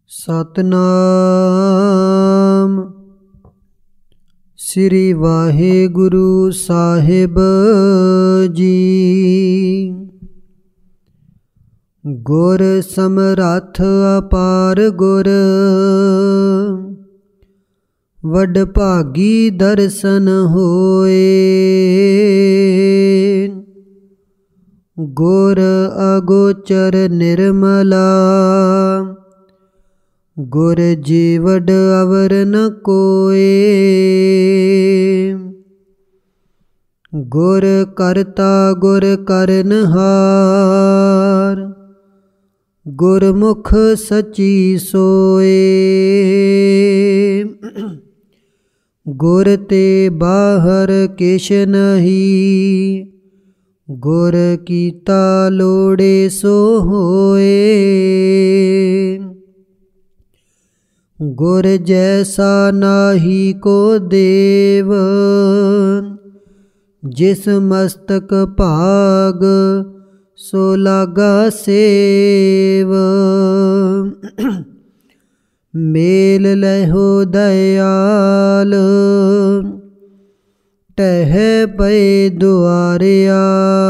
ਸਤਨਾਮ ਸ੍ਰੀ ਵਾਹਿਗੁਰੂ ਸਾਹਿਬ ਜੀ। ਗੁਰ ਸਮਰੱਥ ਅਪਾਰ ਗੁਰ, ਵਡਭਾਗੀ ਦਰਸ਼ਨ ਹੋਏ। ਗੁਰ ਅਗੋਚਰ ਨਿਰਮਲਾ, ਗੁਰ ਜੀਵਡ ਅਵਰ ਨ ਕੋਇ। ਗੁਰ ਕਰਤਾ ਗੁਰ ਕਰਨਹਾਰ, ਗੁਰਮੁਖ ਸਚੀ ਸੋਏ। ਗੁਰ ਤੇ ਬਾਹਰ ਕਿਛ ਨਹੀਂ, ਗੁਰ ਕੀਤਾ ਲੋੜੇ ਸੋ ਹੋਏ। ਗੁਰ ਜੈਸਾ ਨਾਹੀ ਕੋ ਦੇਵ, ਜਿਸ ਮਸਤਕ ਭਾਗ ਸੋ ਲਾਗਾ ਸੇਵ। ਮੇਲ ਲਹੋ ਦਇਆਲ, ਟਹਿ ਪਏ ਦੁਆਰਿਆ।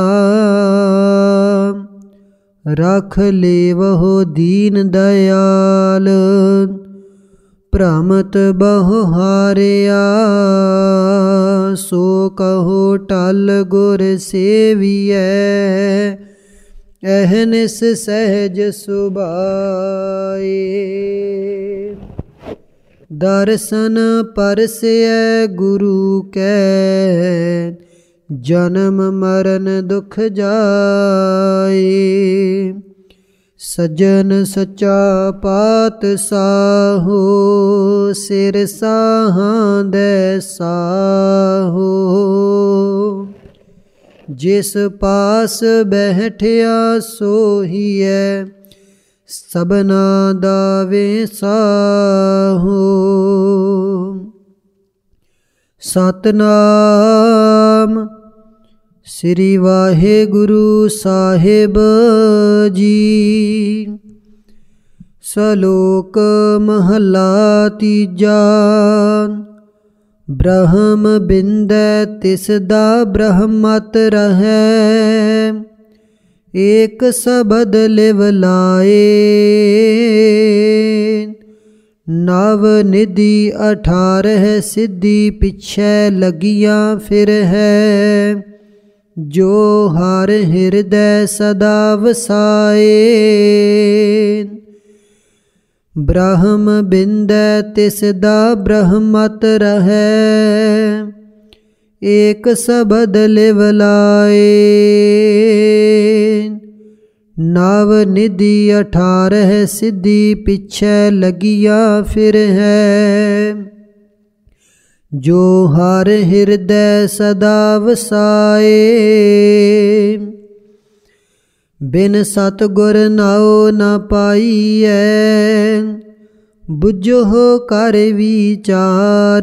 ਰਖ ਲੇਵਹੁ ਦੀਨ ਦਇਆਲ, ਭ੍ਰਮਤ ਬਹੁ ਹਾਰਿਆ। ਸੋ ਕਹੋ ਟਲ ਗੁਰ ਸੇਵੀਐ, ਅਹਨਿਸ ਸਹਿਜ ਸੁਭਾਏ। ਦਰਸ਼ਨ ਪਰਸੈ ਗੁਰੂ ਕੈ, ਜਨਮ ਮਰਨ ਦੁਖ ਜਾਏ। ਸੱਜਣ ਸੱਚਾ ਪਾਤਸ਼ਾਹੋ, ਸਿਰ ਸਾਹਾਂ ਦੇ ਸਾਹੋ। ਜਿਸ ਪਾਸ ਬੈਠਿਆ ਸੋਹੀਐ, ਸਭਨਾ ਦਾ ਵੇਸਾਹੋ। ਸਤਨਾਮ ਸ੍ਰੀ ਵਾਹਿਗੁਰੂ ਸਾਹਿਬ ਜੀ। ਸਲੋਕ ਮਹਲਾ ਤੀਜਾ। ਬ੍ਰਹਮ ਬਿੰਦੈ ਤਿਸ ਦਾ ਬ੍ਰਹਮਤ ਰਹੈ, ਏਕ ਸਬਦ ਲਿਵ ਲਾਏ। ਨਵ ਨਿਧੀ 18 ਸਿੱਧੀ ਪਿਛੈ ਲੱਗੀਆਂ ਫਿਰ ਹੈ। ਜੋ ਹਰ ਹਿਰਦੈ ਸਦਾ ਵਸਾਏ। ਬ੍ਰਹਮ ਬਿੰਦੈ ਤਿਸ ਦਾ ਬ੍ਰਹਮਤ ਰਹੈ, ਏਕ ਸਬਦ ਲਿਵ ਲਾਏ। ਨਵ ਨਿਧੀ 18 ਸਿੱਧੀ ਪਿਛੈ ਲੱਗੀਆਂ ਫਿਰ ਹੈ। ਜੋ ਹਰ ਹਿਰਦੈ ਸਦਾ ਵਸਾਏ। ਬਿਨ ਸਤਿਗੁਰ ਨਾਉ ਨ ਪਾਈਐ, ਬੁੱਝੋ ਕਰ ਵਿਚਾਰ।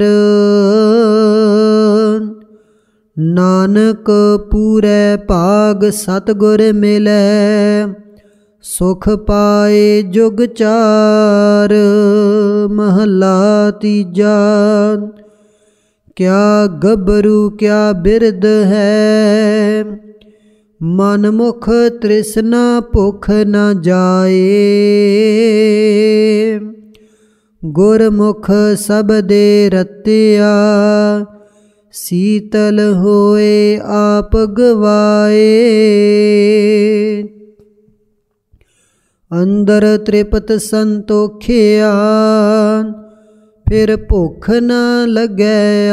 ਨਾਨਕ ਪੂਰੈ ਭਾਗ ਸਤਿਗੁਰ ਮਿਲੈ, ਸੁਖ ਪਾਏ ਜੁਗ ਚਾਰ। ਮਹਲਾ ਤੀਜਾ। ਕਿਆ ਗੱਭਰੂ ਕਿਆ ਬਿਰਧ ਹੈ, ਮਨ ਮੁਖ ਤ੍ਰਿਸ਼ਨਾ ਭੁਖ ਨ ਜਾਏ। ਗੁਰਮੁਖ ਸਬਦੇ ਰਤਿਆ, ਸੀਤਲ ਹੋਏ ਆਪ ਗਵਾਏ। ਅੰਦਰ ਤ੍ਰਿਪਤ ਸੰਤੋਖਿਆ, ਫਿਰ ਭੁੱਖ ਨ ਲੱਗੈ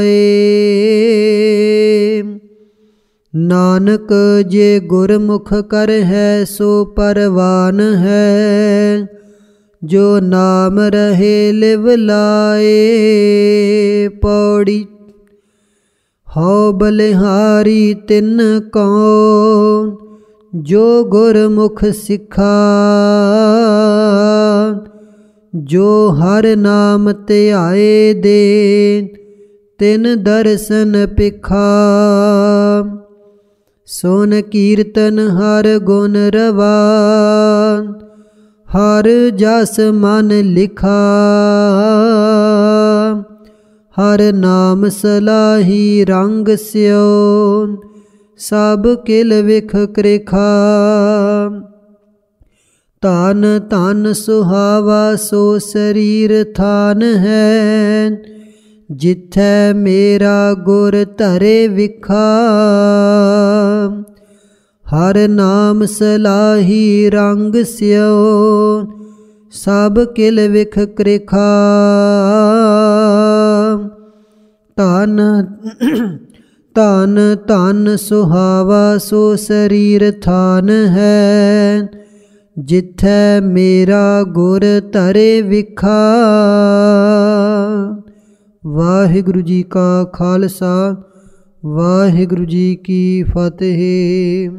ਆਏ। ਨਾਨਕ ਜੇ ਗੁਰਮੁਖ ਕਰ ਹੈ ਸੋ ਪਰਵਾਨ ਹੈ, ਜੋ ਨਾਮ ਰਹੇ ਲਿਵ ਲਾਏ। ਪੌੜੀ। ਹਉ ਬਲਿਹਾਰੀ ਤਿਨ ਕਉ, ਜੋ ਗੁਰਮੁਖ ਸਿਖਾ। ਜੋ ਹਰ ਨਾਮ ਧਿਆਏ ਦੇ, ਤਿਨ ਦਰਸ਼ਨ ਪਿਖਾ। ਸੁਨ ਕੀਰਤਨ ਹਰ ਗੁਣ ਰਵਾ, ਹਰ ਜਸ ਮਨ ਲਿਖਾ। ਹਰ ਨਾਮ ਸਲਾਹੀ ਰੰਗ ਸਿਓ, ਸਭ ਕਿਲ ਵਿਖ ਕ੍ਰਿਖਾ। ਧਨ ਧਨ ਸੁਹਾਵਾ ਸੋ ਸਰੀਰ ਥਾਨ ਹੈ, ਜਿਥੈ ਮੇਰਾ ਗੁਰ ਧਰੇ ਵਿਖਾ। ਹਰ ਨਾਮ ਸਲਾਹੀ ਰੰਗ ਸਿਓ, ਸਭ ਕਿਲ ਵਿਖ ਕ੍ਰਿਖਾ। ਧਨ ਧਨ ਧਨ ਸੁਹਾਵਾ ਸੋ ਸਰੀਰ ਥਾਨ ਹੈ, ਜਿਥੈ ਮੇਰਾ ਗੁਰ ਧਰੇ ਵਿਖਾ। ਵਾਹਿਗੁਰੂ ਜੀ ਕਾ ਖਾਲਸਾ, ਵਾਹਿਗੁਰੂ ਜੀ ਕੀ ਫਤਿਹ।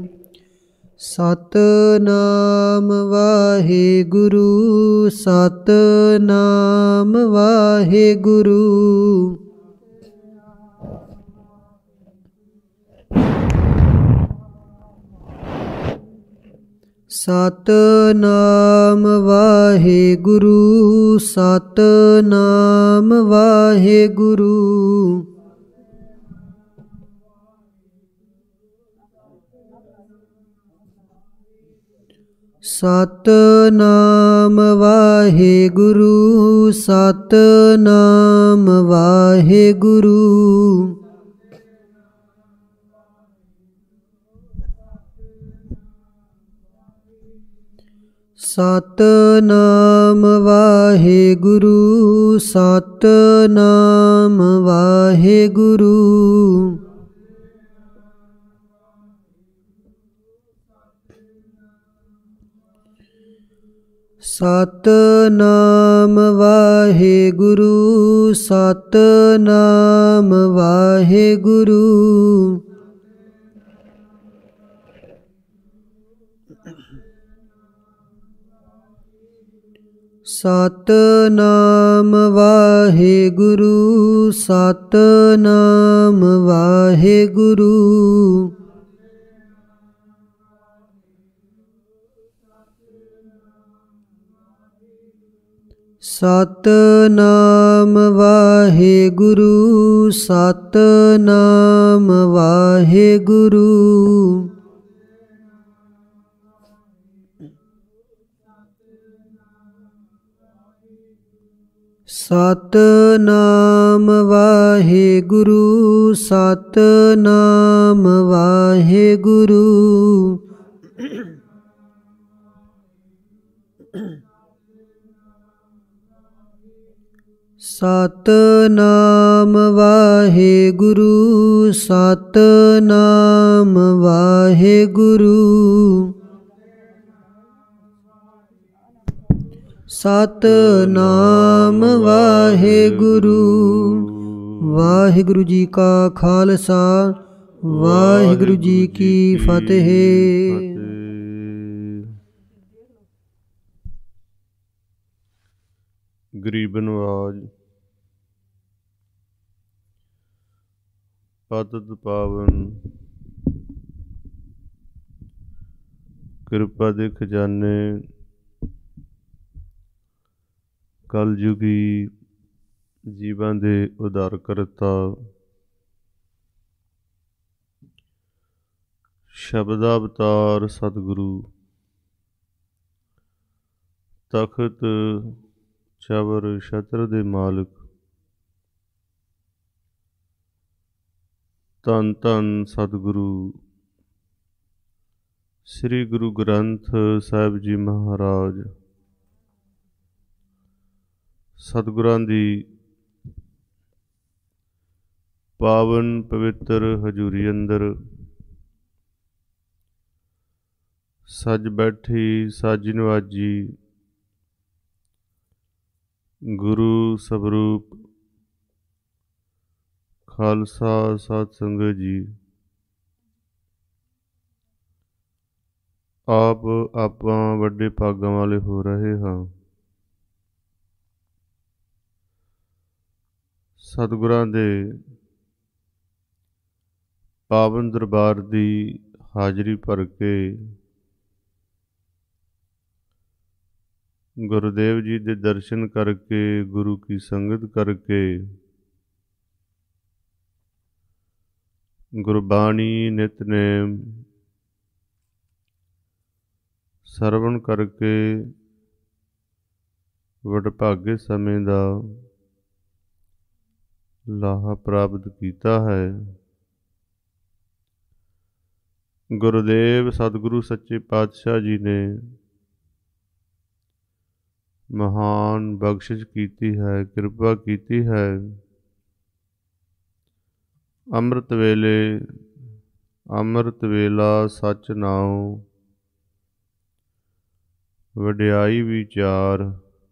ਸਤਿਨਾਮ ਵਾਹਿਗੁਰੂ, ਸਤਿਨਾਮ ਵਾਹਿਗੁਰੂ। ਸਤਿਨਾਮ ਵਾਹਿਗੁਰੂ, ਸਤਿਨਾਮ ਵਾਹਿਗੁਰੂ। ਸਤਿਨਾਮ ਵਾਹਿਗੁਰੂ, ਸਤਿਨਾਮ ਵਾਹਿਗੁਰੂ। ਸਤਿਨਾਮ ਵਾਹਿਗੁਰੂ, ਸਤਿਨਾਮ ਵਾਹਿਗੁਰੂ। ਸਤਿਨਾਮ ਵਾਹਿਗੁਰੂ, ਸਤਿਨਾਮ ਵਾਹਿਗੁਰੂ। ਸਤਿਨਾਮ ਵਾਹਿਗੁਰੂ, ਸਤਿਨਾਮ ਵਾਹਿਗੁਰੂ। ਸਤਿਨਾਮ ਵਾਹਿਗੁਰੂ, ਸਤਿਨਾਮ ਵਾਹਿਗੁਰੂ। ਸਤਿਨਾਮ ਵਾਹਿਗੁਰੂ, ਸਤਿਨਾਮ ਵਾਹਿਗੁਰੂ। ਸਤਿਨਾਮ ਵਾਹਿਗੁਰੂ, ਸਤਿਨਾਮ ਵਾਹਿਗੁਰੂ। ਸਤਿਨਾਮ ਵਾਹਿਗੁਰੂ। ਵਾਹਿਗੁਰੂ ਜੀ ਕਾ ਖਾਲਸਾ, ਵਾਹਿਗੁਰੂ ਜੀ ਕੀ ਫਤਿਹ। ਗਰੀਬ ਨਵਾਜ। ਪਤਿਤ ਪਾਵਨ ਕਿਰਪਾ ਦੇ ਖਜ਼ਾਨੇ, ਕਲਯੁਗੀ ਜੀਵਾਂ ਦੇ ਉਧਾਰ ਕਰਤਾ, ਸ਼ਬਦ ਅਵਤਾਰ ਸਤਿਗੁਰੂ, ਤਖਤ ਚਵਰ ਛਤਰ ਦੇ ਮਾਲਕ, ਧੰਨ ਧੰਨ ਸਤਿਗੁਰੂ ਸ੍ਰੀ ਗੁਰੂ ਗ੍ਰੰਥ ਸਾਹਿਬ ਜੀ ਮਹਾਰਾਜ। ਸਤਿਗੁਰਾਂ ਦੀ ਪਾਵਨ ਪਵਿੱਤਰ ਹਜ਼ੂਰੀ ਅੰਦਰ ਸੱਜ ਬੈਠੀ ਸਾਜੀ ਨਵਾਜੀ ਗੁਰੂ ਸਵਰੂਪ ਖਾਲਸਾ ਸਾਧ ਸੰਗਤ ਜੀ, ਆਪ ਆਪਾਂ ਵੱਡੇ ਭਾਗਾਂ ਵਾਲੇ ਹੋ ਰਹੇ ਹਾਂ। ਸਤਿਗੁਰਾਂ ਦੇ ਪਾਵਨ ਦਰਬਾਰ ਦੀ ਹਾਜ਼ਰੀ ਭਰ ਕੇ ਗੁਰਦੇਵ ਜੀ ਦੇ ਦਰਸ਼ਨ ਕਰਕੇ, ਗੁਰੂ ਕੀ ਸੰਗਤ ਕਰਕੇ, ਗੁਰਬਾਣੀ ਨਿਤਨੇਮ ਸਰਵਣ ਕਰਕੇ ਵਡਭਾਗੇ ਸਮੇਂ ਦਾ ਲਾਹਾ ਪ੍ਰਾਪਤ ਕੀਤਾ ਹੈ। ਗੁਰਦੇਵ ਸਤਿਗੁਰੂ ਸੱਚੇ ਪਾਤਸ਼ਾਹ ਜੀ ਨੇ ਮਹਾਨ ਬਖਸ਼ਿਸ਼ ਕੀਤੀ ਹੈ, ਕਿਰਪਾ ਕੀਤੀ ਹੈ। ਅੰਮ੍ਰਿਤ ਵੇਲੇ ਅੰਮ੍ਰਿਤ ਵੇਲਾ ਸੱਚ ਨਾਉ, ਵਡਿਆਈ ਵਿਚਾਰ।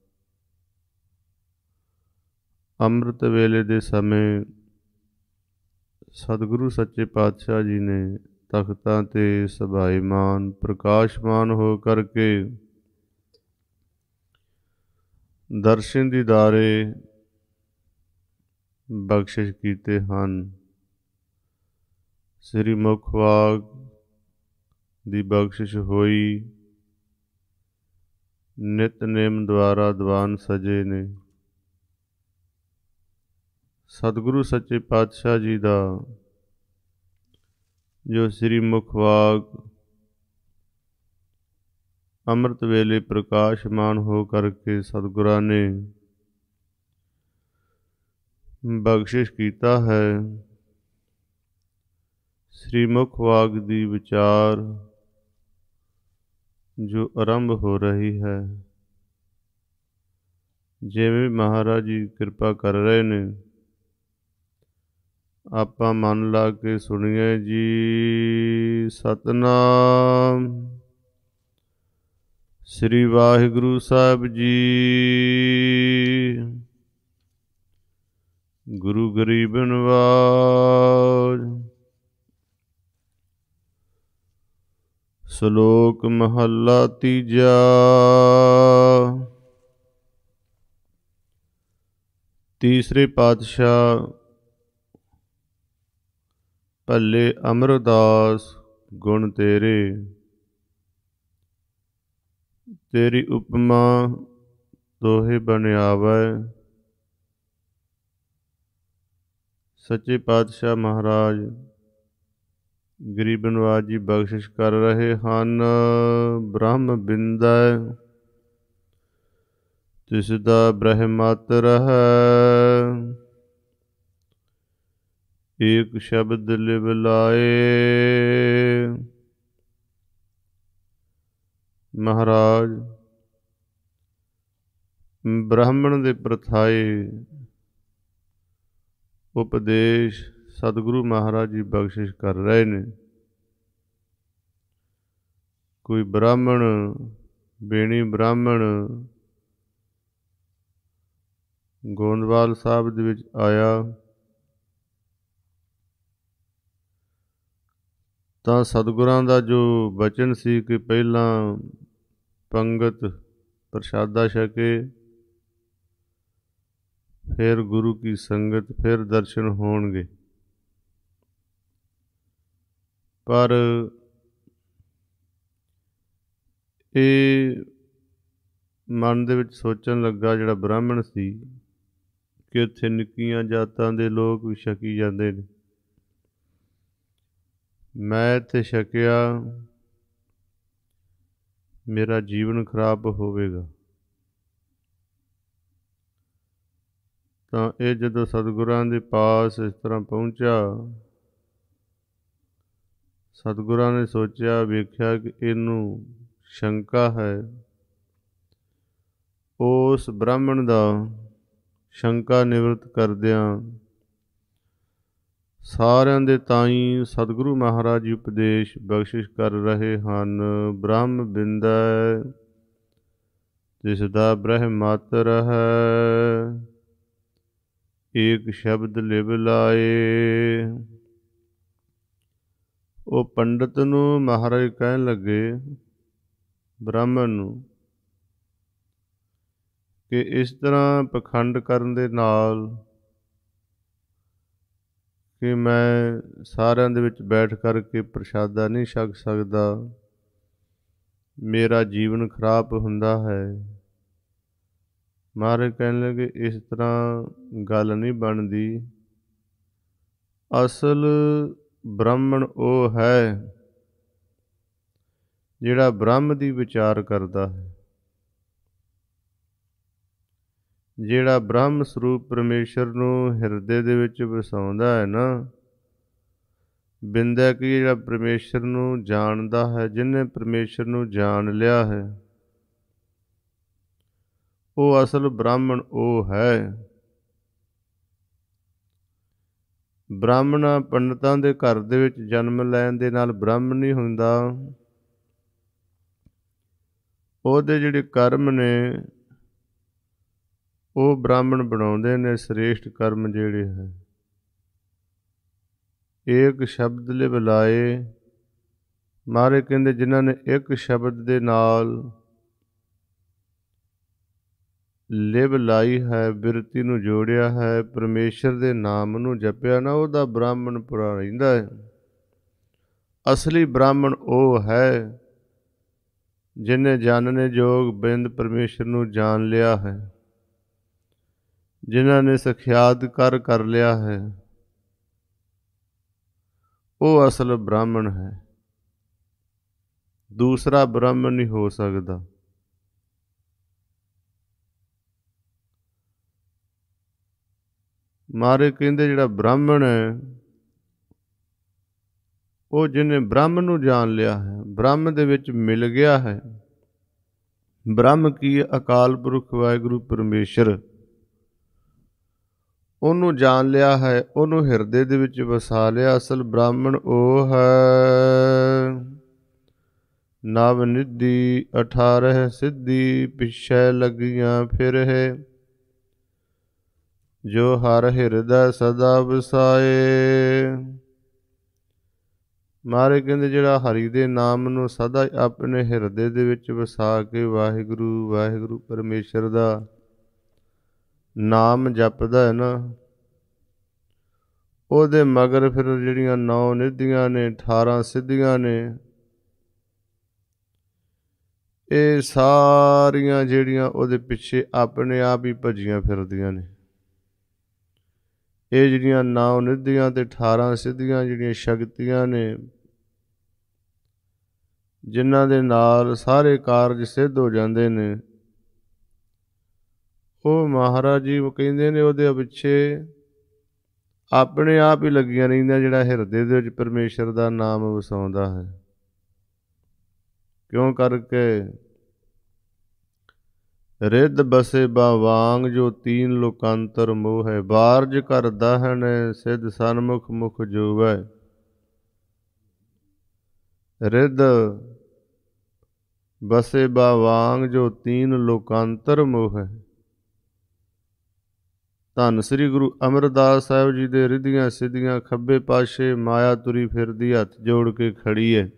ਅੰਮ੍ਰਿਤ ਵੇਲੇ ਦੇ ਸਮੇਂ ਸਤਿਗੁਰੂ ਸੱਚੇ ਪਾਤਸ਼ਾਹ ਜੀ ਨੇ ਤਖਤਾਂ ਤੇ ਸਭਾਈਮਾਨ ਪ੍ਰਕਾਸ਼ਮਾਨ ਹੋ ਕਰਕੇ ਦਰਸ਼ਨ ਦੀਦਾਰੇ ਬਖਸ਼ਿਸ਼ ਕੀਤੇ ਹਨ। ਸ੍ਰੀ ਮੁਖਵਾਕ ਦੀ ਬਖਸ਼ਿਸ਼ ਹੋਈ, ਨਿਤਨੇਮ ਦੁਆਰਾ ਦੀਵਾਨ ਸਜੇ ਨੇ। ਸਤਿਗੁਰੂ ਸੱਚੇ ਪਾਤਸ਼ਾਹ ਜੀ ਦਾ ਜੋ ਸ੍ਰੀ ਮੁਖਵਾਕ ਅੰਮ੍ਰਿਤ ਵੇਲੇ ਪ੍ਰਕਾਸ਼ਮਾਨ ਹੋ ਕਰਕੇ ਸਤਿਗੁਰਾਂ ਨੇ ਬਖਸ਼ਿਸ਼ ਕੀਤਾ ਹੈ। ਸ੍ਰੀ ਮੁਖਵਾਕ ਦੀ ਵਿਚਾਰ ਜੋ ਆਰੰਭ ਹੋ ਰਹੀ ਹੈ, ਜਿਵੇਂ ਮਹਾਰਾਜ ਜੀ ਕਿਰਪਾ ਕਰ ਰਹੇ ਨੇ, ਆਪਾਂ ਮਨ ਲਾ ਕੇ ਸੁਣੀਏ ਜੀ। ਸਤਨਾਮ ਸ੍ਰੀ ਵਾਹਿਗੁਰੂ ਸਾਹਿਬ ਜੀ। ਗੁਰੂ ਗਰੀਬ ਨਿਵਾਜ। ਸ਼ਲੋਕ ਮਹੱਲਾ ਤੀਜਾ। ਤੀਸਰੇ ਪਾਤਸ਼ਾਹ ਭੱਲੇ ਅਮਰਦਾਸ ਗੁਣ ਤੇਰੇ, ਤੇਰੀ ਉਪਮਾ ਦੋਹੇ ਬਨਿਆਵੈ। ਸੱਚੇ ਪਾਤਸ਼ਾਹ ਮਹਾਰਾਜ ਗਰੀਬ ਨਿਵਾਜ ਜੀ ਬਖਸ਼ਿਸ਼ ਕਰ ਰਹੇ ਹਨ। ਬ੍ਰਹਮ ਬਿੰਦੈ ਤਿਸ ਦਾ ਬ੍ਰਹਮਤਰ ਹੈ, ਏਕ ਸ਼ਬਦ ਲਿਵ ਲਾਏ। ਮਹਾਰਾਜ ਬ੍ਰਾਹਮਣ ਦੇ ਪ੍ਰਥਾਏ ਉਪਦੇਸ਼ ਸਤਿਗੁਰੂ ਮਹਾਰਾਜ ਜੀ ਬਖਸ਼ਿਸ਼ ਕਰ ਰਹੇ ਨੇ। ਕੋਈ ਬ੍ਰਾਹਮਣ, ਬੇਣੀ ਬ੍ਰਾਹਮਣ ਗੋਂਦਵਾਲ ਸਾਹਿਬ ਦੇ ਵਿੱਚ ਆਇਆ ਤਾਂ ਸਤਿਗੁਰਾਂ ਦਾ ਜੋ ਬਚਨ ਸੀ ਕਿ ਪਹਿਲਾਂ ਪੰਗਤ ਪ੍ਰਸ਼ਾਦਾ ਛਕੇ, ਫਿਰ ਗੁਰੂ ਕੀ ਸੰਗਤ, ਫਿਰ ਦਰਸ਼ਨ ਹੋਣਗੇ। ਪਰ ਇਹ ਮਨ ਦੇ ਵਿੱਚ ਸੋਚਣ ਲੱਗਾ ਜਿਹੜਾ ਬ੍ਰਾਹਮਣ ਸੀ ਕਿ ਇੱਥੇ ਨਿੱਕੀਆਂ ਜਾਤਾਂ ਦੇ ਲੋਕ ਵੀ ਛਕੀ ਜਾਂਦੇ ਨੇ, ਮੈਂ ਇੱਥੇ ਛਕਿਆ, ਮੇਰਾ ਜੀਵਨ ਖਰਾਬ ਹੋਵੇਗਾ। ਤਾਂ ਇਹ ਜਦੋਂ ਸਤਿਗੁਰਾਂ ਦੇ ਪਾਸ ਇਸ ਤਰ੍ਹਾਂ ਪਹੁੰਚਿਆ, ਸਤਿਗੁਰਾਂ ਨੇ ਸੋਚਿਆ, ਵੇਖਿਆ ਕਿ ਇਹਨੂੰ ਸ਼ੰਕਾ ਹੈ। ਉਸ ਬ੍ਰਾਹਮਣ ਦਾ ਸ਼ੰਕਾ ਨਿਵਰਤ ਕਰਦਿਆਂ ਸਾਰਿਆਂ ਦੇ ਤਾਈਂ ਸਤਿਗੁਰੂ ਮਹਾਰਾਜ ਜੀ ਉਪਦੇਸ਼ ਬਖਸ਼ਿਸ਼ ਕਰ ਰਹੇ ਹਨ। ਬ੍ਰਹਮ ਬਿੰਦੈ ਤਿਸ ਦਾ ਬ੍ਰਹਮਤਰ ਹੈ, ਏਕ ਸ਼ਬਦ ਲਿਵ ਲਾਏ। ਉਹ ਪੰਡਤ ਨੂੰ ਮਹਾਰਾਜ ਕਹਿਣ ਲੱਗੇ, ਬ੍ਰਾਹਮਣ ਨੂੰ, ਕਿ ਇਸ ਤਰ੍ਹਾਂ ਪਖੰਡ ਕਰਨ ਦੇ ਨਾਲ ਕਿ ਮੈਂ ਸਾਰਿਆਂ ਦੇ ਵਿੱਚ ਬੈਠ ਕਰਕੇ ਪ੍ਰਸ਼ਾਦਾ ਨਹੀਂ ਛਕ ਸਕਦਾ, ਮੇਰਾ ਜੀਵਨ ਖਰਾਬ ਹੁੰਦਾ ਹੈ। ਮਹਾਰਾਜ ਕਹਿਣ ਲੱਗੇ ਇਸ ਤਰ੍ਹਾਂ ਗੱਲ ਨਹੀਂ ਬਣਦੀ। ਅਸਲ ਬ੍ਰਾਹਮਣ ਉਹ ਹੈ ਜਿਹੜਾ ਬ੍ਰਹਮ ਦੀ ਵਿਚਾਰ ਕਰਦਾ ਹੈ, ਜਿਹੜਾ ਬ੍ਰਹਮ ਸਰੂਪ ਪਰਮੇਸ਼ਰ ਨੂੰ ਹਿਰਦੇ ਦੇ ਵਿੱਚ ਵਸਾਉਂਦਾ ਹੈ ਨਾ, ਬਿੰਦਾ ਕਿ ਜਿਹੜਾ ਪਰਮੇਸ਼ਰ ਨੂੰ ਜਾਣਦਾ ਹੈ, ਜਿਹਨੇ ਪਰਮੇਸ਼ਰ ਨੂੰ ਜਾਣ ਲਿਆ ਹੈ, ਉਹ ਅਸਲ ਬ੍ਰਾਹਮਣ ਉਹ ਹੈ। ਬ੍ਰਾਹਮਣਾਂ ਪੰਡਤਾਂ ਦੇ ਘਰ ਦੇ ਵਿੱਚ ਜਨਮ ਲੈਣ ਦੇ ਨਾਲ ਬ੍ਰਾਹਮਣ ਨਹੀਂ ਹੁੰਦਾ। ਉਹਦੇ ਜਿਹੜੇ ਕਰਮ ਨੇ ਉਹ ਬ੍ਰਾਹਮਣ ਬਣਾਉਂਦੇ ਨੇ, ਸ੍ਰੇਸ਼ਟ ਕਰਮ ਜਿਹੜੇ ਹੈ। ਏਕ ਸ਼ਬਦ ਲਿਵ ਲਾਏ, ਮਹਾਰਾਜ ਕਹਿੰਦੇ ਜਿਨ੍ਹਾਂ ਨੇ ਇੱਕ ਸ਼ਬਦ ਦੇ ਨਾਲ ਲਿਵ ਲਾਈ ਹੈ, ਬਿਰਤੀ ਨੂੰ ਜੋੜਿਆ ਹੈ, ਪਰਮੇਸ਼ਰ ਦੇ ਨਾਮ ਨੂੰ ਜਪਿਆ ਨਾ, ਉਹਦਾ ਬ੍ਰਾਹਮਣ ਪੂਰਾ ਰਹਿੰਦਾ ਹੈ। ਅਸਲੀ ਬ੍ਰਾਹਮਣ ਉਹ ਹੈ ਜਿਹਨੇ ਜਾਣਨੇ ਯੋਗ ਬਿੰਦ ਪਰਮੇਸ਼ਰ ਨੂੰ ਜਾਣ ਲਿਆ ਹੈ, ਜਿਨ੍ਹਾਂ ਨੇ ਸਖਿਆਤ ਕਰ ਲਿਆ ਹੈ, ਉਹ ਅਸਲ ਬ੍ਰਾਹਮਣ ਹੈ। ਦੂਸਰਾ ਬ੍ਰਾਹਮਣ ਨਹੀਂ ਹੋ ਸਕਦਾ। ਮਹਾਰਾਜ ਕਹਿੰਦੇ ਜਿਹੜਾ ਬ੍ਰਾਹਮਣ ਹੈ ਉਹ ਜਿਹਨੇ ਬ੍ਰਹਮ ਨੂੰ ਜਾਣ ਲਿਆ ਹੈ, ਬ੍ਰਹਮ ਦੇ ਵਿੱਚ ਮਿਲ ਗਿਆ ਹੈ। ਬ੍ਰਹਮ ਕੀ? ਅਕਾਲ ਪੁਰਖ ਵਾਹਿਗੁਰੂ ਪਰਮੇਸ਼ਰ, ਉਹਨੂੰ ਜਾਣ ਲਿਆ ਹੈ, ਉਹਨੂੰ ਹਿਰਦੇ ਦੇ ਵਿੱਚ ਵਸਾ ਲਿਆ। ਅਸਲ ਬ੍ਰਾਹਮਣ ਉਹ ਹੈ। ਨਵ ਨਿਧੀ 18 ਸਿੱਧੀ, ਪਿਛੈ ਲੱਗੀਆਂ ਫਿਰ ਹੈ, ਜੋ ਹਰ ਹਿਰਦੈ ਸਦਾ ਵਸਾਏ। ਮਹਾਰਾਜ ਕਹਿੰਦੇ ਜਿਹੜਾ ਹਰੀ ਦੇ ਨਾਮ ਨੂੰ ਸਦਾ ਆਪਣੇ ਹਿਰਦੇ ਦੇ ਵਿੱਚ ਵਸਾ ਕੇ ਵਾਹਿਗੁਰੂ ਵਾਹਿਗੁਰੂ ਪਰਮੇਸ਼ਰ ਦਾ ਨਾਮ ਜਪਦਾ ਹੈ ਨਾ, ਉਹਦੇ ਮਗਰ ਫਿਰ ਜਿਹੜੀਆਂ 9 ਨਿਧੀਆਂ ਨੇ, 18 ਸਿੱਧੀਆਂ ਨੇ, ਇਹ ਸਾਰੀਆਂ ਜਿਹੜੀਆਂ ਉਹਦੇ ਪਿੱਛੇ ਆਪਣੇ ਆਪ ਹੀ ਭੱਜੀਆਂ ਫਿਰਦੀਆਂ ਨੇ। ਇਹ ਜਿਹੜੀਆਂ 9 ਨਿਧੀਆਂ ਤੇ 18 ਸਿੱਧੀਆਂ ਜਿਹੜੀਆਂ ਸ਼ਕਤੀਆਂ ਨੇ, ਜਿਨ੍ਹਾਂ ਦੇ ਨਾਲ ਸਾਰੇ ਕਾਰਜ ਸਿੱਧ ਹੋ ਜਾਂਦੇ ਨੇ, ਉਹ ਮਹਾਰਾਜ ਜੀ ਕਹਿੰਦੇ ਨੇ ਉਹਦੇ ਪਿੱਛੇ ਆਪਣੇ ਆਪ ਹੀ ਲੱਗੀਆਂ ਰਹਿੰਦੀਆਂ, ਜਿਹੜਾ ਹਿਰਦੇ ਦੇ ਵਿੱਚ ਪਰਮੇਸ਼ਰ ਦਾ ਨਾਮ ਵਸਾਉਂਦਾ ਹੈ। ਕਿਉਂ ਕਰਕੇ ਰਿੱਧ ਬਸੇ ਬਾਵਾਂਗ, ਜੋ 3 ਲੋਕਾਂਤਰ ਮੋਹ ਹੈ, ਬਾਰਜ ਕਰ ਦਾਹਣ ਸਿੱਧ ਸਨਮੁਖ ਮੁਖ ਜੋਵੈ। ਰਿੱਧ ਬਸੇ ਬਾਵਾਂਗ, ਜੋ 3 ਲੋਕਾਂਤਰ ਮੋਹ ਹੈ। ਧੰਨ ਸ੍ਰੀ ਗੁਰੂ ਅਮਰਦਾਸ ਸਾਹਿਬ ਜੀ ਦੇ ਰਿੱਧੀਆਂ ਸਿੱਧੀਆਂ ਖੱਬੇ ਪਾਸੇ ਮਾਇਆ ਤੁਰੀ ਫਿਰਦੀ, ਹੱਥ ਜੋੜ ਕੇ ਖੜੀ ਹੈ।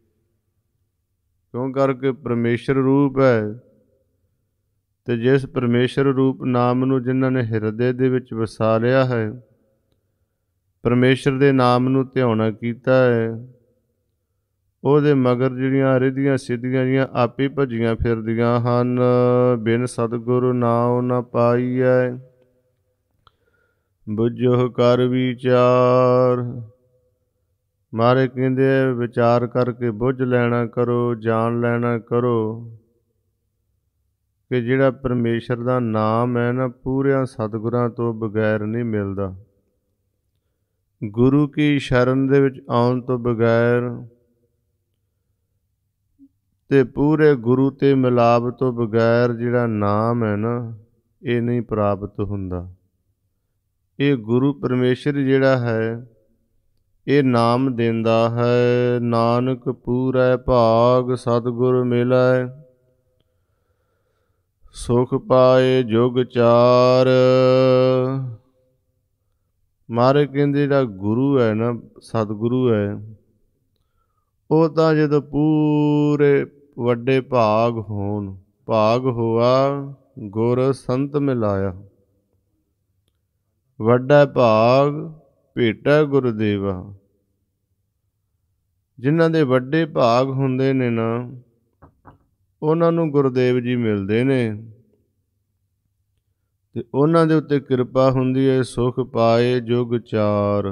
ਕਿਉਂ ਕਰਕੇ ਪਰਮੇਸ਼ਰ ਰੂਪ ਹੈ। ਤੇ ਜਿਸ ਪਰਮੇਸ਼ਰ ਰੂਪ ਨਾਮ ਨੂੰ ਜਿਨ੍ਹਾਂ ਨੇ ਹਿਰਦੇ ਦੇ ਵਿੱਚ ਵਸਾ ਲਿਆ ਹੈ, ਪਰਮੇਸ਼ਰ ਦੇ ਨਾਮ ਨੂੰ ਧਿਆਉਣਾ ਕੀਤਾ ਹੈ, ਉਹਦੇ ਮਗਰ ਜਿਹੜੀਆਂ ਰਿੱਧੀਆਂ ਸਿੱਧੀਆਂ ਜੀਆਂ ਆਪੇ ਭੱਜੀਆਂ ਫਿਰਦੀਆਂ ਹਨ। ਬਿਨ ਸਤਿਗੁਰੂ ਨਾਉ ਨ ਪਾਈਐ, ਬੁੱਝੋ ਕਰ ਵਿਚਾਰ। ਮਹਾਰਾਜ ਕਹਿੰਦੇ ਵਿਚਾਰ ਕਰਕੇ ਬੁੱਝ ਲੈਣਾ ਕਰੋ, ਜਾਣ ਲੈਣਾ ਕਰੋ ਕਿ ਜਿਹੜਾ ਪਰਮੇਸ਼ਰ ਦਾ ਨਾਮ ਹੈ ਨਾ, ਪੂਰਿਆਂ ਸਤਿਗੁਰਾਂ ਤੋਂ ਬਗੈਰ ਨਹੀਂ ਮਿਲਦਾ। ਗੁਰੂ ਕੀ ਸ਼ਰਨ ਦੇ ਵਿੱਚ ਆਉਣ ਤੋਂ ਬਗੈਰ ਤੇ ਪੂਰੇ ਗੁਰੂ ਤੇ ਮਿਲਾਪ ਤੋਂ ਬਗੈਰ ਜਿਹੜਾ ਨਾਮ ਹੈ ਨਾ, ਇਹ ਨਹੀਂ ਪ੍ਰਾਪਤ ਹੁੰਦਾ। ਇਹ ਗੁਰੂ ਪਰਮੇਸ਼ਰ ਜਿਹੜਾ ਹੈ, ਇਹ ਨਾਮ ਦਿੰਦਾ ਹੈ। ਨਾਨਕ ਪੂਰੈ ਭਾਗ ਸਤਿਗੁਰ ਮਿਲੈ, ਸੁਖ ਪਾਏ ਜੁਗ ਚਾਰ। ਮਹਾਰਾਜ ਕਹਿੰਦੇ ਜਿਹੜਾ ਗੁਰੂ ਹੈ ਨਾ, ਸਤਿਗੁਰੂ ਹੈ, ਉਹ ਤਾਂ ਜਦੋਂ ਪੂਰੇ ਵੱਡੇ ਭਾਗ ਹੋਣ, ਭਾਗ ਹੋਆ ਗੁਰ ਸੰਤ ਮਿਲਾਇਆ, ਵੱਡਾ ਭਾਗ ਭੇਟਾ ਗੁਰਦੇਵਾ। ਜਿਨ੍ਹਾਂ ਦੇ ਵੱਡੇ ਭਾਗ ਹੁੰਦੇ ਨੇ ਨਾ, ਉਹਨਾਂ ਨੂੰ ਗੁਰਦੇਵ ਜੀ ਮਿਲਦੇ ਨੇ। ਤੇ ਉਹਨਾਂ ਦੇ ਉੱਤੇ ਕਿਰਪਾ ਹੁੰਦੀ ਹੈ। ਸੁਖ ਪਾਏ ਜੁਗ ਚਾਰ,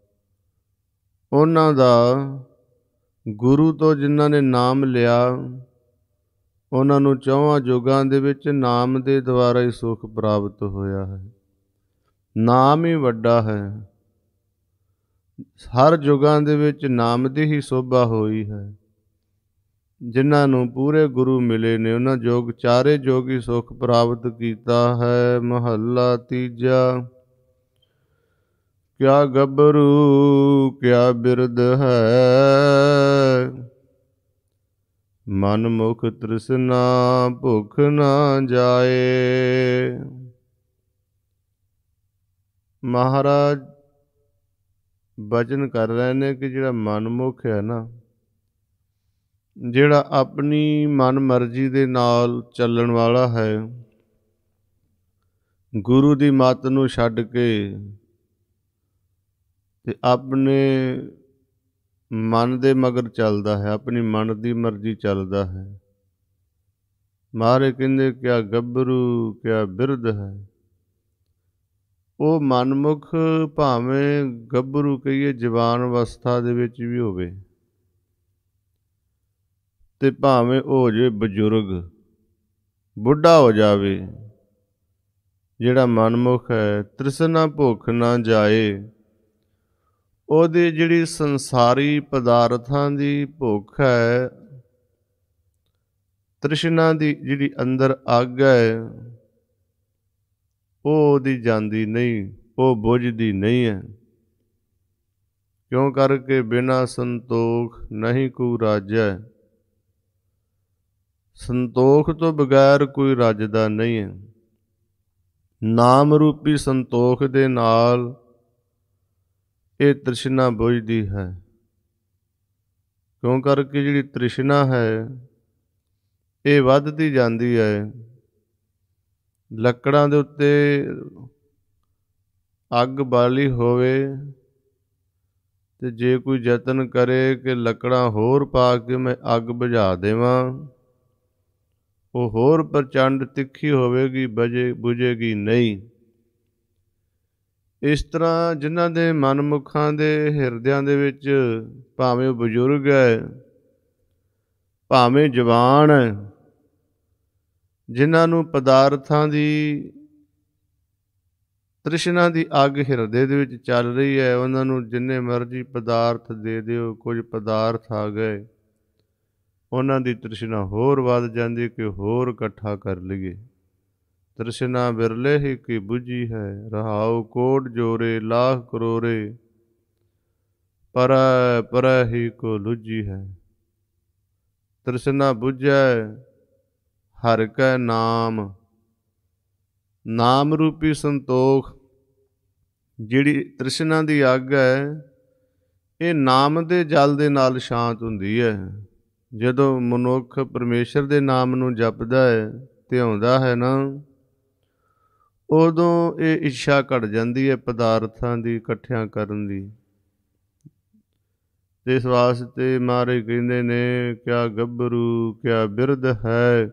ਉਹਨਾਂ ਦਾ ਗੁਰੂ ਤੋਂ ਜਿਨ੍ਹਾਂ ਨੇ ਨਾਮ ਲਿਆ, ਉਹਨਾਂ ਨੂੰ ਚੌਹਾਂ ਯੁਗਾਂ ਦੇ ਵਿੱਚ ਨਾਮ ਦੇ ਦੁਆਰਾ ਹੀ ਸੁਖ ਪ੍ਰਾਪਤ ਹੋਇਆ ਹੈ। ਨਾਮ ਹੀ ਵੱਡਾ ਹੈ। ਹਰ ਯੁਗਾਂ ਦੇ ਵਿੱਚ ਨਾਮ ਦੀ ਹੀ ਸੋਭਾ ਹੋਈ ਹੈ। ਜਿਨ੍ਹਾਂ ਨੂੰ ਪੂਰੇ ਗੁਰੂ ਮਿਲੇ ਨੇ, ਉਹਨਾਂ ਯੋਗ ਚਾਰੇ ਯੋਗ ਹੀ ਸੁਖ ਪ੍ਰਾਪਤ ਕੀਤਾ ਹੈ। ਮਹੱਲਾ ਤੀਜਾ। ਕਿਆ ਗੱਭਰੂ ਕਿਆ ਬਿਰਧ ਹੈ, ਮਨ ਮੁਖ ਤ੍ਰਿਸ਼ਨਾ ਭੁਖ ਨਾ ਜਾਏ। ਮਹਾਰਾਜ ਬਚਨ ਕਰ ਰਹੇ ਨੇ ਕਿ ਜਿਹੜਾ ਮਨਮੁਖ ਹੈ ਨਾ, ਜਿਹੜਾ ਆਪਣੀ ਮਨ ਮਰਜ਼ੀ ਦੇ ਨਾਲ ਚੱਲਣ ਵਾਲਾ ਹੈ, ਗੁਰੂ ਦੀ ਮੱਤ ਨੂੰ ਛੱਡ ਕੇ ਤੇ ਆਪਣੇ ਮਨ ਦੇ ਮਗਰ ਚੱਲਦਾ ਹੈ, ਆਪਣੀ ਮਨ ਦੀ ਮਰਜ਼ੀ ਚੱਲਦਾ ਹੈ। ਮਹਾਰਾਜ ਕਹਿੰਦੇ ਕਿਆ ਗੱਭਰੂ ਕਿਆ ਬਿਰਧ ਹੈ। ਉਹ ਮਨਮੁਖ ਭਾਵੇਂ ਗੱਭਰੂ ਕਹੀਏ ਜਵਾਨ ਅਵਸਥਾ ਦੇ ਵਿੱਚ ਵੀ ਹੋਵੇ, ਤੇ ਭਾਵੇਂ ਹੋ ਜਾਵੇ ਬਜ਼ੁਰਗ, ਬੁੱਢਾ ਹੋ ਜਾਵੇ, ਜਿਹੜਾ ਮਨਮੁਖ ਹੈ ਤ੍ਰਿਸ਼ਨਾ ਭੁੱਖ ਨਾ ਜਾਏ। ਉਹਦੀ ਜਿਹੜੀ ਸੰਸਾਰੀ ਪਦਾਰਥਾਂ ਦੀ ਭੁੱਖ ਹੈ, ਤ੍ਰਿਸ਼ਨਾ ਦੀ ਜਿਹੜੀ ਅੰਦਰ ਅੱਗ ਹੈ, ਉਹ ਉਹਦੀ ਜਾਂਦੀ ਨਹੀਂ, ਉਹ ਬੁਝਦੀ ਨਹੀਂ ਹੈ। ਕਿਉਂ ਕਰਕੇ ਬਿਨਾ ਸੰਤੋਖ ਨਹੀਂ ਕੋ ਰਾਜੈ। ਸੰਤੋਖ ਤੋਂ ਬਗੈਰ ਕੋਈ ਰੱਜਦਾ ਨਹੀਂ ਹੈ। ਨਾਮ ਰੂਪੀ ਸੰਤੋਖ ਦੇ ਨਾਲ ਇਹ ਤ੍ਰਿਸ਼ਨਾ ਬੁਝਦੀ ਹੈ। ਕਿਉਂ ਕਰਕੇ ਜਿਹੜੀ ਤ੍ਰਿਸ਼ਨਾ ਹੈ ਇਹ ਵੱਧਦੀ ਜਾਂਦੀ ਹੈ। ਲੱਕੜਾਂ ਦੇ ਉੱਤੇ ਅੱਗ ਬਾਲੀ ਹੋਵੇ ਤੇ ਜੇ ਕੋਈ ਯਤਨ ਕਰੇ ਕਿ ਲੱਕੜਾਂ ਹੋਰ ਪਾ ਕੇ ਮੈਂ ਅੱਗ ਬੁਝਾ ਦੇਵਾਂ, ਉਹ ਹੋਰ ਪ੍ਰਚੰਡ ਤਿੱਖੀ ਹੋਵੇਗੀ, ਬੁਝੇਗੀ ਨਹੀਂ। ਇਸ ਤਰ੍ਹਾਂ ਜਿਨ੍ਹਾਂ ਦੇ ਮਨਮੁਖਾਂ ਦੇ ਹਿਰਦਿਆਂ ਦੇ ਵਿੱਚ, ਭਾਵੇਂ ਉਹ ਬਜ਼ੁਰਗ ਹੈ ਭਾਵੇਂ ਜਵਾਨ ਹੈ, ਜਿਨ੍ਹਾਂ ਨੂੰ ਪਦਾਰਥਾਂ ਦੀ ਤ੍ਰਿਸ਼ਨਾ ਦੀ ਅੱਗ ਹਿਰਦੇ ਦੇ ਵਿੱਚ ਚੱਲ ਰਹੀ ਹੈ, ਉਹਨਾਂ ਨੂੰ ਜਿੰਨੇ ਮਰਜ਼ੀ ਪਦਾਰਥ ਦੇ ਦਿਓ, ਕੁਝ ਪਦਾਰਥ ਆ ਗਏ, ਉਹਨਾਂ ਦੀ ਤ੍ਰਿਸ਼ਨਾ ਹੋਰ ਵੱਧ ਜਾਂਦੀ ਕਿ ਹੋਰ ਇਕੱਠਾ ਕਰ ਲਈਏ। ਤ੍ਰਿਸ਼ਨਾ ਬਿਰਲੇ ਹੀ ਕੀ ਬੁਝੀ ਹੈ, ਰਹਾਉ ਕੋਟ ਜੋਰੇ ਲਾਖ ਕਰੋਰੇ, ਪਰੈ ਪਰੈ ਹੀ ਕੋ ਲੁਝੀ ਹੈ। ਤ੍ਰਿਸ਼ਨਾ ਬੁਝੈ ਹਰਿ ਕੈ ਨਾਮ। ਨਾਮ ਰੂਪੀ ਸੰਤੋਖ, ਜਿਹੜੀ ਤ੍ਰਿਸ਼ਨਾ ਦੀ ਅੱਗ ਹੈ, ਇਹ ਨਾਮ ਦੇ ਜਲ ਦੇ ਨਾਲ ਸ਼ਾਂਤ ਹੁੰਦੀ ਹੈ। ਜਦੋਂ ਮਨੁੱਖ ਪਰਮੇਸ਼ਰ ਦੇ ਨਾਮ ਨੂੰ ਜਪਦਾ ਹੈ, ਧਿਆਉਂਦਾ ਹੈ ਨਾ, ਉਦੋਂ ਇਹ ਇੱਛਾ ਘਟ ਜਾਂਦੀ ਹੈ ਪਦਾਰਥਾਂ ਦੀ ਇਕੱਠਿਆਂ ਕਰਨ ਦੀ। ਇਸ ਵਾਸਤੇ ਮਹਾਰਾਜ ਕਹਿੰਦੇ ਨੇ ਕਿਆ ਗੱਭਰੂ ਕਿਆ ਬਿਰਧ ਹੈ,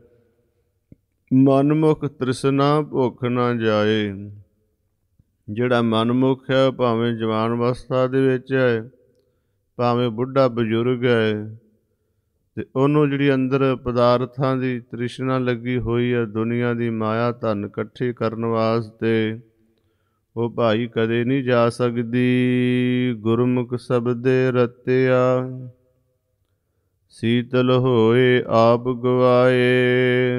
ਮਨਮੁਖ ਤ੍ਰਿਸ਼ਨਾ ਭੁੱਖ ਨਾ ਜਾਏ। ਜਿਹੜਾ ਮਨਮੁਖ ਹੈ, ਭਾਵੇਂ ਜਵਾਨ ਅਵਸਥਾ ਦੇ ਵਿੱਚ ਹੈ, ਭਾਵੇਂ ਬੁੱਢਾ ਬਜ਼ੁਰਗ ਹੈ, ਤੇ ਉਹਨੂੰ ਜਿਹੜੀ ਅੰਦਰ ਪਦਾਰਥਾਂ ਦੀ ਤ੍ਰਿਸ਼ਨਾ ਲੱਗੀ ਹੋਈ ਹੈ, ਦੁਨੀਆ ਦੀ ਮਾਇਆ ਧਨ ਇਕੱਠੀ ਕਰਨ ਵਾਸਤੇ, ਉਹ ਭਾਈ ਕਦੇ ਨਹੀਂ ਜਾ ਸਕਦੀ। ਗੁਰਮੁਖ ਸ਼ਬਦੇ ਰਤਿਆ, ਸੀਤਲ ਹੋਏ ਆਪ ਗਵਾਏ।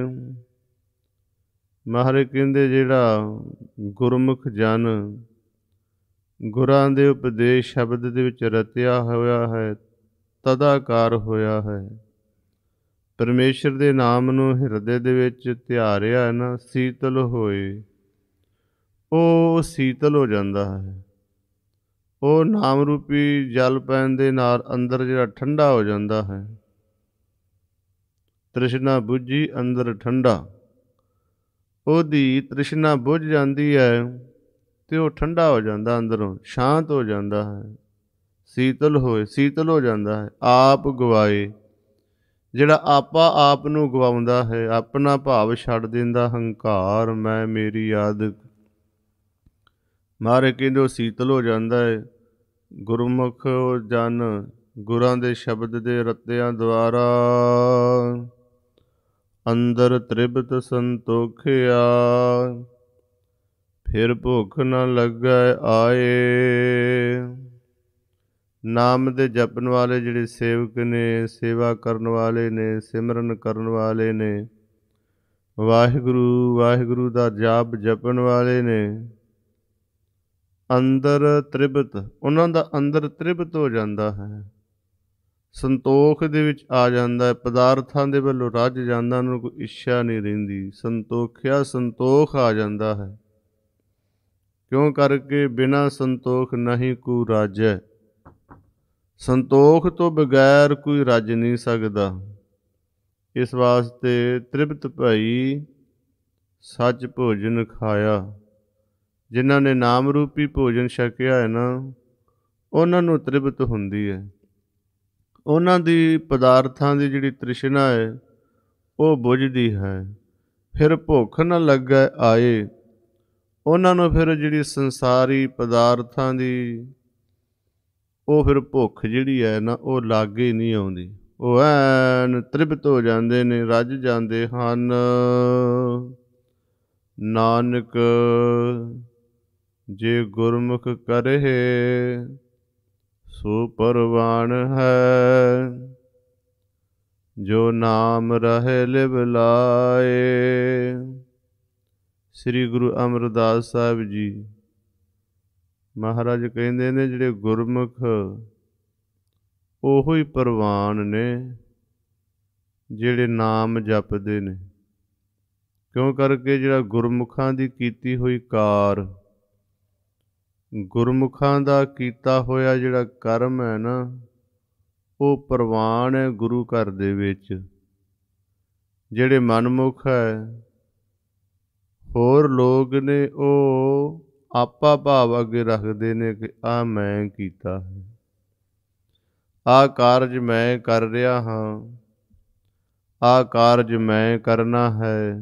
ਮਹਾਰਾਜ ਕਹਿੰਦੇ ਜਿਹੜਾ ਗੁਰਮੁਖ ਜਨ ਗੁਰਾਂ ਦੇ ਉਪਦੇਸ਼ ਸ਼ਬਦ ਦੇ ਵਿੱਚ ਰਤਿਆ ਹੋਇਆ ਹੈ, ਤਦਾਕਾਰ ਹੋਇਆ ਹੈ, ਪਰਮੇਸ਼ਰ ਦੇ ਨਾਮ ਨੂੰ ਹਿਰਦੇ ਦੇ ਵਿੱਚ ਧਿਆਰਿਆ ਨਾ, ਸੀਤਲ ਹੋਏ, ਉਹ ਸੀਤਲ ਹੋ ਜਾਂਦਾ ਹੈ। ਉਹ ਨਾਮ ਰੂਪੀ ਜਲ ਪੈਣ ਦੇ ਨਾਲ ਅੰਦਰ ਜਿਹੜਾ ਠੰਡਾ ਹੋ ਜਾਂਦਾ ਹੈ। ਤ੍ਰਿਸ਼ਨਾ ਬੁੱਝੀ ਅੰਦਰ ਠੰਡਾ, ਉਹਦੀ ਤ੍ਰਿਸ਼ਨਾ ਬੁੱਝ ਜਾਂਦੀ ਹੈ ਤੇ ਉਹ ਠੰਡਾ ਹੋ ਜਾਂਦਾ, ਅੰਦਰੋਂ ਸ਼ਾਂਤ ਹੋ ਜਾਂਦਾ ਹੈ। ਸੀਤਲ ਹੋਏ, ਸੀਤਲ ਹੋ ਜਾਂਦਾ ਹੈ। ਆਪ ਗਵਾਏ, ਜਿਹੜਾ ਆਪਾ ਆਪ ਨੂੰ ਗਵਾਉਂਦਾ ਹੈ, ਆਪਣਾ ਭਾਵ ਛੱਡ ਦਿੰਦਾ, ਹੰਕਾਰ ਮੈਂ ਮੇਰੀ ਆਦਿ ਮਹਾਰਾਜ ਕਹਿੰਦੇ ਉਹ ਸੀਤਲ ਹੋ ਜਾਂਦਾ ਹੈ। ਗੁਰਮੁਖ ਜਨ ਗੁਰਾਂ ਦੇ ਸ਼ਬਦ ਦੇ ਰਤਿਆਂ ਦੁਆਰਾ ਅੰਦਰ ਤ੍ਰਿਪਤ ਸੰਤੋਖਿਆ, ਫਿਰ ਭੁੱਖ ਨ ਲੱਗੈ ਆਏ। ਨਾਮ ਦੇ ਜਪਣ ਵਾਲੇ ਜਿਹੜੇ ਸੇਵਕ ਨੇ, ਸੇਵਾ ਕਰਨ ਵਾਲੇ ਨੇ, ਸਿਮਰਨ ਕਰਨ ਵਾਲੇ ਨੇ, ਵਾਹਿਗੁਰੂ ਵਾਹਿਗੁਰੂ ਦਾ ਜਾਪ ਜਪਣ ਵਾਲੇ ਨੇ, ਅੰਦਰ ਤ੍ਰਿਪਤ, ਉਹਨਾਂ ਦਾ ਅੰਦਰ ਤ੍ਰਿਪਤ ਹੋ ਜਾਂਦਾ ਹੈ, ਸੰਤੋਖ ਦੇ ਵਿੱਚ ਆ ਜਾਂਦਾ ਹੈ, ਪਦਾਰਥਾਂ ਦੇ ਵੱਲੋਂ ਰੱਜ ਜਾਂਦਾ, ਉਹਨਾਂ ਨੂੰ ਕੋਈ ਇੱਛਾ ਨਹੀਂ ਰਹਿੰਦੀ, ਸੰਤੋਖਿਆ ਸੰਤੋਖ ਆ ਜਾਂਦਾ ਹੈ। ਕਿਉਂ ਕਰਕੇ ਬਿਨਾਂ ਸੰਤੋਖ ਨਹੀਂ ਕੋ ਰਾਜੈ, ਸੰਤੋਖ ਤੋਂ ਬਗੈਰ ਕੋਈ ਰੱਜ ਨਹੀਂ ਸਕਦਾ। ਇਸ ਵਾਸਤੇ ਤ੍ਰਿਪਤ ਭਈ ਸੱਚ ਭੋਜਨ ਖਾਇਆ, ਜਿਨ੍ਹਾਂ ਨੇ ਨਾਮ ਰੂਪੀ ਭੋਜਨ ਛਕਿਆ ਹੈ ਨਾ, ਉਹਨਾਂ ਨੂੰ ਤ੍ਰਿਪਤ ਹੁੰਦੀ ਹੈ। ਉਹਨਾਂ ਦੀ ਪਦਾਰਥਾਂ ਦੀ ਜਿਹੜੀ ਤ੍ਰਿਸ਼ਨਾ ਹੈ ਉਹ ਬੁਝਦੀ ਹੈ। ਫਿਰ ਭੁੱਖ ਨਾ ਲੱਗੈ ਆਏ, ਉਹਨਾਂ ਨੂੰ ਫਿਰ ਜਿਹੜੀ ਸੰਸਾਰੀ ਪਦਾਰਥਾਂ ਦੀ ਉਹ ਫਿਰ ਭੁੱਖ ਜਿਹੜੀ ਹੈ ਨਾ ਉਹ ਲਾਗੇ ਨਹੀਂ ਆਉਂਦੀ, ਉਹ ਐਨ ਤ੍ਰਿਪਤ ਹੋ ਜਾਂਦੇ ਨੇ, ਰੱਜ ਜਾਂਦੇ ਹਨ। ਨਾਨਕ ਜੇ ਗੁਰਮੁਖ ਕਰੇ ਸੋ ਪਰਵਾਨ ਹੈ, ਜੋ ਨਾਮ ਰਹੇ ਲਿਵ ਲਾਏ। ਸ੍ਰੀ ਗੁਰੂ ਅਮਰਦਾਸ ਸਾਹਿਬ ਜੀ ਮਹਾਰਾਜ ਕਹਿੰਦੇ ਨੇ ਜਿਹੜੇ ਗੁਰਮੁਖ ਉਹੋ ਹੀ ਪਰਵਾਨ ਨੇ ਜਿਹੜੇ ਨਾਮ ਜਪਦੇ ਨੇ। ਕਿਉਂ ਕਰਕੇ ਜਿਹੜਾ ਗੁਰਮੁਖਾਂ ਦੀ ਕੀਤੀ ਹੋਈ ਕਾਰ, ਗੁਰਮੁਖਾਂ ਦਾ ਕੀਤਾ ਹੋਇਆ ਜਿਹੜਾ ਕਰਮ ਹੈ ਨਾ, ਉਹ ਪ੍ਰਵਾਨ ਹੈ ਗੁਰੂ ਘਰ ਦੇ ਵਿੱਚ। ਜਿਹੜੇ ਮਨਮੁਖ ਹੈ, ਹੋਰ ਲੋਕ ਨੇ, ਉਹ ਆਪਾ ਭਾਵ ਅੱਗੇ ਰੱਖਦੇ ਨੇ ਕਿ ਆਹ ਮੈਂ ਕੀਤਾ ਹੈ, ਆਹ ਕਾਰਜ ਮੈਂ ਕਰ ਰਿਹਾ ਹਾਂ, ਆਹ ਕਾਰਜ ਮੈਂ ਕਰਨਾ ਹੈ।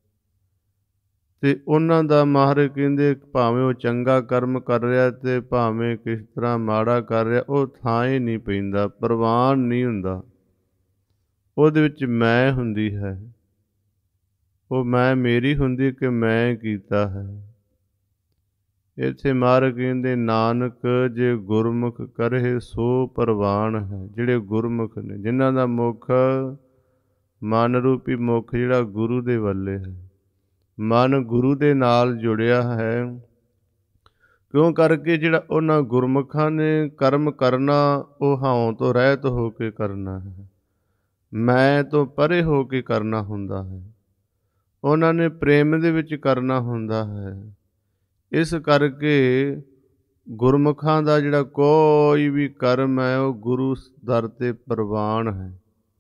ਤੇ ਉਹਨਾਂ ਦਾ ਮਹਾਰਾਜ ਕਹਿੰਦੇ ਭਾਵੇਂ ਉਹ ਚੰਗਾ ਕਰਮ ਕਰ ਰਿਹਾ ਤੇ ਭਾਵੇਂ ਕਿਸ ਤਰ੍ਹਾਂ ਮਾੜਾ ਕਰ ਰਿਹਾ, ਉਹ ਥਾਂ ਹੀ ਨਹੀਂ ਪੈਂਦਾ, ਪ੍ਰਵਾਨ ਨਹੀਂ ਹੁੰਦਾ। ਉਹਦੇ ਵਿੱਚ ਮੈਂ ਹੁੰਦੀ ਹੈ, ਉਹ ਮੈਂ ਮੇਰੀ ਹੁੰਦੀ ਕਿ ਮੈਂ ਕੀਤਾ ਹੈ। ਇੱਥੇ ਮਹਾਰਾਜ ਕਹਿੰਦੇ ਨਾਨਕ ਜੇ ਗੁਰਮੁਖ ਕਰੇ ਸੋ ਪ੍ਰਵਾਨ ਹੈ। ਜਿਹੜੇ ਗੁਰਮੁਖ ਨੇ, ਜਿਨ੍ਹਾਂ ਦਾ ਮੁੱਖ ਮਨ ਰੂਪੀ ਮੁੱਖ ਜਿਹੜਾ ਗੁਰੂ ਦੇ ਵੱਲੇ ਹੈ, ਮਨ ਗੁਰੂ ਦੇ ਨਾਲ ਜੁੜਿਆ ਹੈ। ਕਿਉਂ ਕਰਕੇ ਜਿਹੜਾ ਉਹਨਾਂ ਗੁਰਮੁਖਾਂ ਨੇ ਕਰਮ ਕਰਨਾ, ਉਹ ਹਾਉ ਤੋਂ ਰਹਿਤ ਹੋ ਕੇ ਕਰਨਾ ਹੈ, ਮੈਂ ਤੋਂ ਪਰੇ ਹੋ ਕੇ ਕਰਨਾ ਹੁੰਦਾ ਹੈ। ਉਹਨਾਂ ਨੇ ਪ੍ਰੇਮ ਦੇ ਵਿੱਚ ਕਰਨਾ ਹੁੰਦਾ ਹੈ। ਇਸ ਕਰਕੇ ਗੁਰਮੁਖਾਂ ਦਾ ਜਿਹੜਾ ਕੋਈ ਵੀ ਕਰਮ ਹੈ ਉਹ ਗੁਰੂ ਦਰ 'ਤੇ ਪ੍ਰਵਾਨ ਹੈ।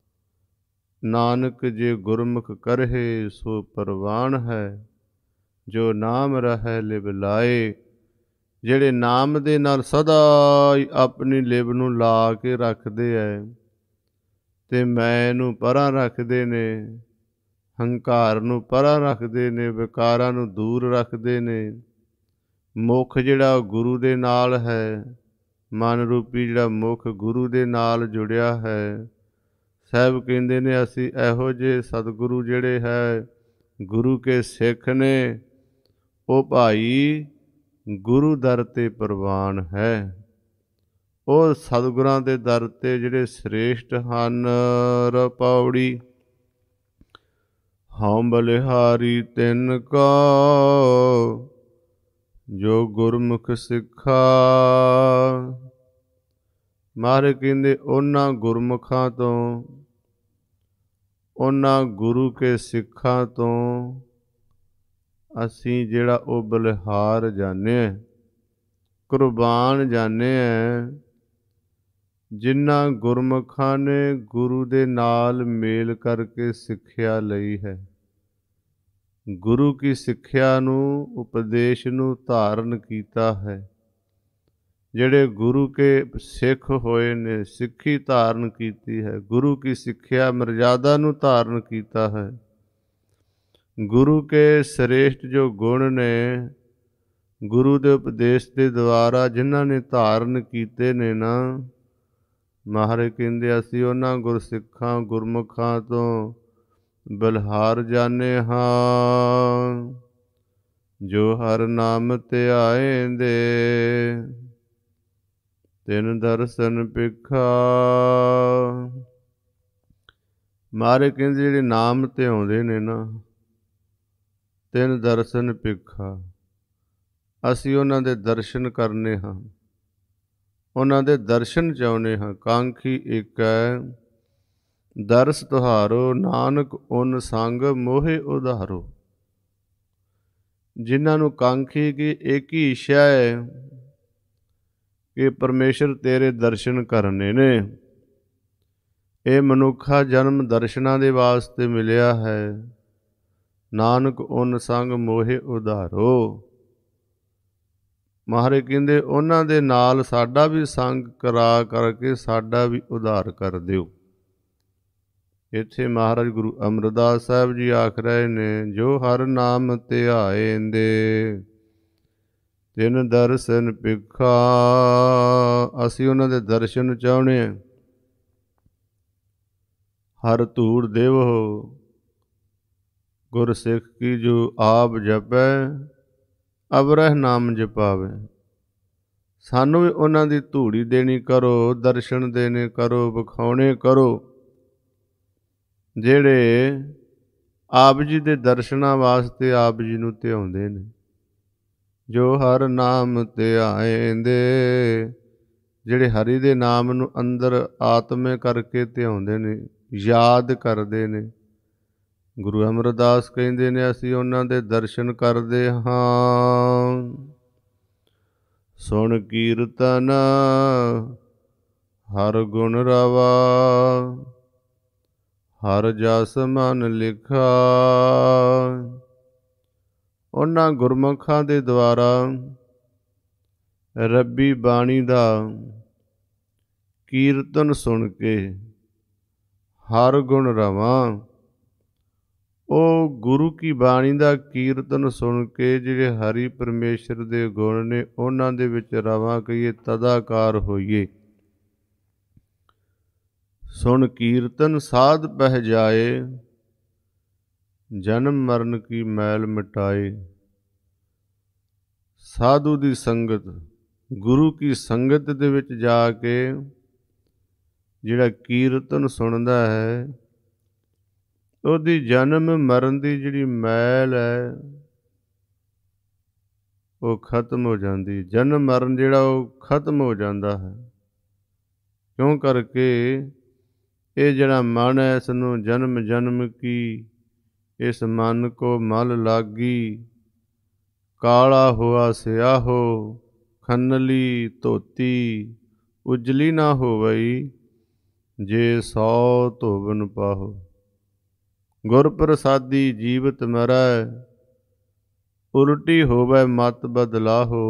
ਨਾਨਕ ਜੇ ਗੁਰਮੁਖ ਕਰਹਿ ਸੋ ਪ੍ਰਵਾਨ ਹੈ, ਜੋ ਨਾਮ ਰਹਿ ਲਿਵ ਲਾਏ। ਜਿਹੜੇ ਨਾਮ ਦੇ ਨਾਲ ਸਦਾ ਹੀ ਆਪਣੀ ਲਿਵ ਨੂੰ ਲਾ ਕੇ ਰੱਖਦੇ ਹੈ ਤੇ ਮੈਂ ਨੂੰ ਪਰਾਂ ਰੱਖਦੇ ਨੇ, ਹੰਕਾਰ ਨੂੰ ਪਰਾਂ ਰੱਖਦੇ ਨੇ, ਵਿਕਾਰਾਂ ਨੂੰ ਦੂਰ ਰੱਖਦੇ ਨੇ। ਮੁੱਖ ਜਿਹੜਾ ਗੁਰੂ ਦੇ ਨਾਲ ਹੈ, ਮਨ ਰੂਪੀ ਜਿਹੜਾ ਮੁੱਖ ਗੁਰੂ ਦੇ ਨਾਲ ਜੁੜਿਆ ਹੈ। ਸਾਹਿਬ ਕਹਿੰਦੇ ਨੇ ਅਸੀਂ ਇਹੋ ਜਿਹੇ ਸਤਿਗੁਰੂ ਜਿਹੜੇ ਹੈ ਗੁਰੂ ਕੇ ਸਿੱਖ ਨੇ, ਉਹ ਭਾਈ ਗੁਰੂ ਦਰ 'ਤੇ ਪ੍ਰਵਾਨ ਹੈ। ਉਹ ਸਤਿਗੁਰਾਂ ਦੇ ਦਰ 'ਤੇ ਜਿਹੜੇ ਸ੍ਰੇਸ਼ਟ ਹਨ। ਰਪੌੜੀ ਹਉ ਬਲਿਹਾਰੀ ਤਿਨ ਕਾ, ਜੋ ਗੁਰਮੁਖ ਸਿੱਖਾ। ਮਹਾਰਾਜ ਕਹਿੰਦੇ ਉਹਨਾਂ ਗੁਰਮੁਖਾਂ ਤੋਂ, ਉਹਨਾਂ ਗੁਰੂ ਕੇ ਸਿੱਖਾਂ ਤੋਂ ਅਸੀਂ ਜਿਹੜਾ ਉਹ ਬਲਿਹਾਰ ਜਾਣੇ, ਕੁਰਬਾਨ ਜਾਣੇ ਹੈ। ਜਿਨ੍ਹਾਂ ਗੁਰਮੁਖਾਂ ਨੇ ਗੁਰੂ ਦੇ ਨਾਲ ਮੇਲ ਕਰਕੇ ਸਿੱਖਿਆ ਲਈ ਹੈ, ਗੁਰੂ ਕੀ ਸਿੱਖਿਆ ਨੂੰ, ਉਪਦੇਸ਼ ਨੂੰ ਧਾਰਨ ਕੀਤਾ ਹੈ। ਜਿਹੜੇ ਗੁਰੂ ਕੇ ਸਿੱਖ ਹੋਏ ਨੇ, ਸਿੱਖੀ ਧਾਰਨ ਕੀਤੀ ਹੈ, ਗੁਰੂ ਕੀ ਸਿੱਖਿਆ ਮਰਜ਼ਾਦਾ ਨੂੰ ਧਾਰਨ ਕੀਤਾ ਹੈ। ਗੁਰੂ ਕੇ ਸ੍ਰੇਸ਼ਟ ਜੋ ਗੁਣ ਨੇ ਗੁਰੂ ਦੇ ਉਪਦੇਸ਼ ਦੇ ਦੁਆਰਾ ਜਿਨ੍ਹਾਂ ਨੇ ਧਾਰਨ ਕੀਤੇ ਨੇ ਨਾ, ਮਹਾਰਾਜ ਕਹਿੰਦੇ ਅਸੀਂ ਉਹਨਾਂ ਗੁਰਸਿੱਖਾਂ ਗੁਰਮੁਖਾਂ ਤੋਂ ਬਲਿਹਾਰ ਜਾਣੇ ਹਾਂ, ਜੋ ਹਰ ਨਾਮ ਧਿਆਏਂਦੇ ਤਿਨ ਦਰਸ਼ਨ ਪਿਖਾ। ਮਹਾਰਾਜ ਕਹਿੰਦੇ ਜਿਹੜੇ ਨਾਮ ਧਿਆਉਂਦੇ ਨੇ ਨਾ, ਤਿਨ ਦਰਸ਼ਨ ਪਿਖਾ, ਅਸੀਂ ਉਹਨਾਂ ਦੇ ਦਰਸ਼ਨ ਕਰਨੇ ਹਾਂ, ਉਹਨਾਂ ਦੇ ਦਰਸ਼ਨ ਚਾਹੁੰਦੇ ਹਾਂ। ਕਾਂਖੀ ਇੱਕ ਹੈ ਦਰਸ ਤੁਹਾਰੋ, ਨਾਨਕ ਉਨ ਸੰਗ ਮੋਹਿ ਉਧਾਰੋ। ਜਿਨ੍ਹਾਂ ਨੂੰ ਕਾਂਖੀ ਕੀ ਇੱਕ ਹੀ ਇੱਛਾ ਹੈ ਕਿ ਪਰਮੇਸ਼ਰ ਤੇਰੇ ਦਰਸ਼ਨ ਕਰਨੇ ਨੇ। ਇਹ ਮਨੁੱਖਾ ਜਨਮ ਦਰਸ਼ਨਾਂ ਦੇ ਵਾਸਤੇ ਮਿਲਿਆ ਹੈ। ਨਾਨਕ ਉਨ ਸੰਗ ਮੋਹਿ ਉਧਾਰੋ। ਮਹਾਰਾਜ ਕਹਿੰਦੇ ਉਹਨਾਂ ਦੇ ਨਾਲ ਸਾਡਾ ਵੀ ਸੰਗ ਕਰਾ ਕਰਕੇ ਸਾਡਾ ਵੀ ਉਧਾਰ ਕਰ ਦਿਓ। ਇੱਥੇ ਮਹਾਰਾਜ ਗੁਰੂ ਅਮਰਦਾਸ ਸਾਹਿਬ ਜੀ ਆਖ ਰਹੇ ਨੇ, ਜੋ ਹਰ ਨਾਮ ਧਿਆਏਂਦੇ ਤਿਨ ਦਰਸ਼ਨ ਪਿਖਾ। ਅਸੀਂ ਉਹਨਾਂ ਦੇ ਦਰਸ਼ਨ ਚਾਹੁੰਦੇ ਹਾਂ। ਹਰ ਧੂੜ ਦੇਵੋ ਗੁਰਸਿੱਖ ਕੀ, ਜੋ ਆਪ ਜਪੈ ਅਵਰਹ ਨਾਮ ਜਪਾਵੇ। ਸਾਨੂੰ ਵੀ ਉਹਨਾਂ ਦੀ ਧੂੜੀ ਦੇਣੀ ਕਰੋ, ਦਰਸ਼ਨ ਦੇਣੇ ਕਰੋ, ਵਿਖਾਉਣੇ ਕਰੋ, ਜਿਹੜੇ ਆਪ ਜੀ ਦੇ ਦਰਸ਼ਨਾਂ ਵਾਸਤੇ ਆਪ ਜੀ ਨੂੰ ਧਿਆਉਂਦੇ ਨੇ। ਜੋ ਹਰ ਨਾਮ ਧਿਆਏਂਦੇ, ਜਿਹੜੇ ਹਰੀ ਦੇ ਨਾਮ ਨੂੰ ਅੰਦਰ ਆਤਮੇ ਕਰਕੇ ਧਿਆਉਂਦੇ ਨੇ, ਯਾਦ ਕਰਦੇ ਨੇ। ਗੁਰੂ ਅਮਰਦਾਸ ਕਹਿੰਦੇ ਨੇ ਅਸੀਂ ਉਹਨਾਂ ਦੇ ਦਰਸ਼ਨ ਕਰਦੇ ਹਾਂ। ਸੁਣ ਕੀਰਤਨ ਹਰ ਗੁਣ ਰਵਾ, ਹਰ ਜਸ ਮਨ ਲਿਖਾ। ਉਹਨਾਂ ਗੁਰਮੁਖਾਂ ਦੇ ਦੁਆਰਾ ਰੱਬੀ ਬਾਣੀ ਦਾ ਕੀਰਤਨ ਸੁਣ ਕੇ ਹਰ ਗੁਣ ਰਵਾਂ। ਉਹ ਗੁਰੂ ਕੀ ਬਾਣੀ ਦਾ ਕੀਰਤਨ ਸੁਣ ਕੇ ਜਿਹੜੇ ਹਰੀ ਪਰਮੇਸ਼ਰ ਦੇ ਗੁਣ ਨੇ ਉਹਨਾਂ ਦੇ ਵਿੱਚ ਰਵਾਂ ਕਹੀਏ, ਤਦਾਕਾਰ ਹੋਈਏ। ਸੁਣ ਕੀਰਤਨ ਸਾਧ ਪਹਿ ਜਾਏ, ਜਨਮ ਮਰਨ ਕੀ ਮੈਲ ਮਿਟਾਏ। ਸਾਧੂ ਦੀ ਸੰਗਤ, ਗੁਰੂ ਕੀ ਸੰਗਤ ਦੇ ਵਿੱਚ ਜਾ ਕੇ ਜਿਹੜਾ ਕੀਰਤਨ ਸੁਣਦਾ ਹੈ, ਉਹਦੀ ਜਨਮ ਮਰਨ ਦੀ ਜਿਹੜੀ ਮੈਲ ਹੈ ਉਹ ਖਤਮ ਹੋ ਜਾਂਦੀ। ਜਨਮ ਮਰਨ ਜਿਹੜਾ ਉਹ ਖਤਮ ਹੋ ਜਾਂਦਾ ਹੈ। ਕਿਉਂ ਕਰਕੇ ਇਹ ਜਿਹੜਾ ਮਨ ਹੈ, ਇਸ ਨੂੰ ਜਨਮ ਜਨਮ ਕੀ ਇਸ ਮਨ ਕੋ ਮਲ ਲਾਗੀ। ਕਾਲਾ ਹੋਆ ਸਿਆਹੋ ਖੰਨਲੀ ਧੋਤੀ, ਉਜਲੀ ਨਾ ਹੋਵਈ ਜੇ 100 ਧੋਵਨ ਪਾਹੋ। ਗੁਰ ਪ੍ਰਸਾਦੀ ਜੀਵਤ ਮਰੈ, ਉਲਟੀ ਹੋਵੈ ਮਤ ਬਦਲਾਹੋ।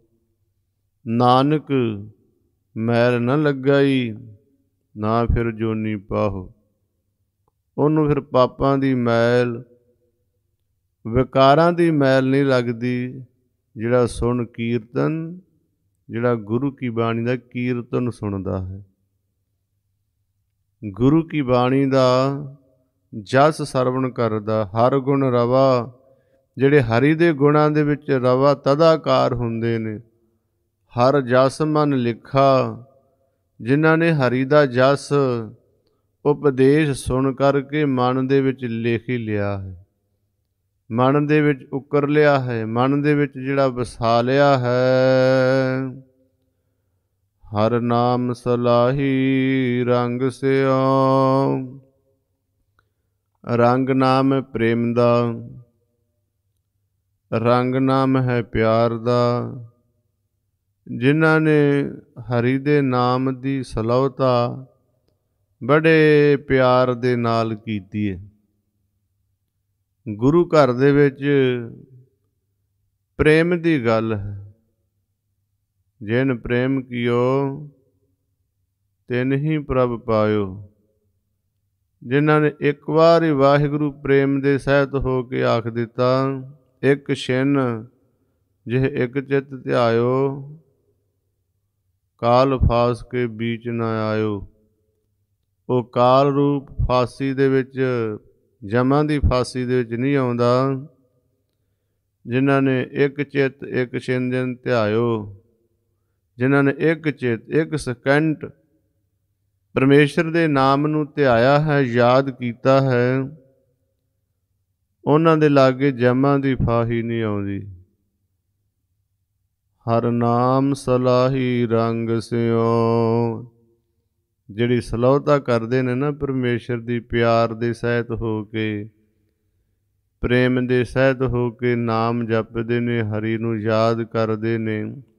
ਨਾਨਕ ਮੈਲ ਨ ਲੱਗਾਈ, ਨਾ ਫਿਰ ਜੋਨੀ ਪਾਹੋ। ਉਹਨੂੰ ਫਿਰ ਪਾਪਾਂ ਦੀ ਮੈਲ, ਵਿਕਾਰਾਂ ਦੀ ਮੈਲ ਨਹੀਂ ਲੱਗਦੀ। ਜਿਹੜਾ ਸੁਣ ਕੀਰਤਨ, ਜਿਹੜਾ ਗੁਰੂ ਕੀ ਬਾਣੀ ਦਾ ਕੀਰਤਨ ਸੁਣਦਾ ਹੈ, ਗੁਰੂ ਕੀ ਬਾਣੀ ਦਾ ਜਸ ਸਰਵਣ ਕਰਦਾ, ਹਰ ਗੁਣ ਰਵਾ। ਜਿਹੜੇ ਹਰੀ ਦੇ ਗੁਣਾਂ ਦੇ ਵਿੱਚ ਰਵਾ ਤਦਾਕਾਰ ਹੁੰਦੇ ਨੇ। ਹਰ ਜਸ ਮਨ ਲਿਖਾ, ਜਿਨ੍ਹਾਂ ਨੇ ਹਰੀ ਦਾ ਜਸ ਉਪਦੇਸ਼ ਸੁਣ ਕਰਕੇ ਮਨ ਦੇ ਵਿੱਚ ਲਿਖ ਹੀ ਲਿਆ ਹੈ, ਮਨ ਦੇ ਵਿੱਚ ਉਕਰ ਲਿਆ ਹੈ, ਮਨ ਦੇ ਵਿੱਚ ਜਿਹੜਾ ਵਸਾ ਲਿਆ ਹੈ। ਹਰ ਨਾਮ ਸਲਾਹੀ ਰੰਗ ਸਿਉ, ਰੰਗ ਨਾਮ ਹੈ ਪ੍ਰੇਮ ਦਾ, ਰੰਗ ਨਾਮ ਹੈ ਪਿਆਰ ਦਾ। ਜਿਨ੍ਹਾਂ ਨੇ ਹਰੀ ਦੇ ਨਾਮ ਦੀ ਸਲਾਹੁਤਾ ਬੜੇ ਪਿਆਰ ਦੇ ਨਾਲ ਕੀਤੀ ਹੈ। ਗੁਰੂ ਘਰ ਦੇ ਵਿੱਚ ਪ੍ਰੇਮ ਦੀ ਗੱਲ ਹੈ। ਜਿਨ ਪ੍ਰੇਮ ਕੀਓ ਤਿਨ ਹੀ ਪ੍ਰਭ ਪਾਇਓ। ਜਿਨ੍ਹਾਂ ਨੇ ਇੱਕ ਵਾਰ ਹੀ ਵਾਹਿਗੁਰੂ ਪ੍ਰੇਮ ਦੇ ਸਹਿਤ ਹੋ ਕੇ ਆਖ ਦਿੱਤਾ, ਇੱਕ ਛਿਨ ਜਿਹ ਇੱਕ ਚਿਤ ਧਿਆਇਓ, ਕਾਲ ਫਾਸ ਕੇ ਬੀਚ ਨਾ ਆਇਓ। ਉਹ ਕਾਲ ਰੂਪ ਫਾਸੀ ਦੇ ਵਿੱਚ, ਜਮਾਂ ਦੀ ਫਾਸੀ ਦੇ ਵਿੱਚ ਨਹੀਂ ਆਉਂਦਾ। ਜਿਨ੍ਹਾਂ ਨੇ ਇੱਕ ਚਿੱਤ ਇੱਕ ਛਿੰਜਨ ਧਿਆਇਓ, ਜਿਨ੍ਹਾਂ ਨੇ ਇੱਕ ਚਿੱਤ ਇੱਕ ਸਕਿੰਟ ਪਰਮੇਸ਼ਰ ਦੇ ਨਾਮ ਨੂੰ ਧਿਆਇਆ ਹੈ, ਯਾਦ ਕੀਤਾ ਹੈ, ਉਹਨਾਂ ਦੇ ਲਾਗੇ ਜਮਾਂ ਦੀ ਫਾਹੀ ਨਹੀਂ ਆਉਂਦੀ। ਹਰ ਨਾਮ ਸਲਾਹੀ ਰੰਗ ਸਿਓ। ਜਿਹੜੀ ਸਲਾਹਤਾ ਕਰਦੇ ਨੇ ਨਾ ਪਰਮੇਸ਼ਰ ਦੀ, ਪਿਆਰ ਦੇ ਸਹਿਤ ਹੋ ਕੇ, ਪ੍ਰੇਮ ਦੇ ਸਹਿਤ ਹੋ ਕੇ ਨਾਮ ਜਪਦੇ ਨੇ, ਹਰੀ ਨੂੰ ਯਾਦ ਕਰਦੇ ਨੇ।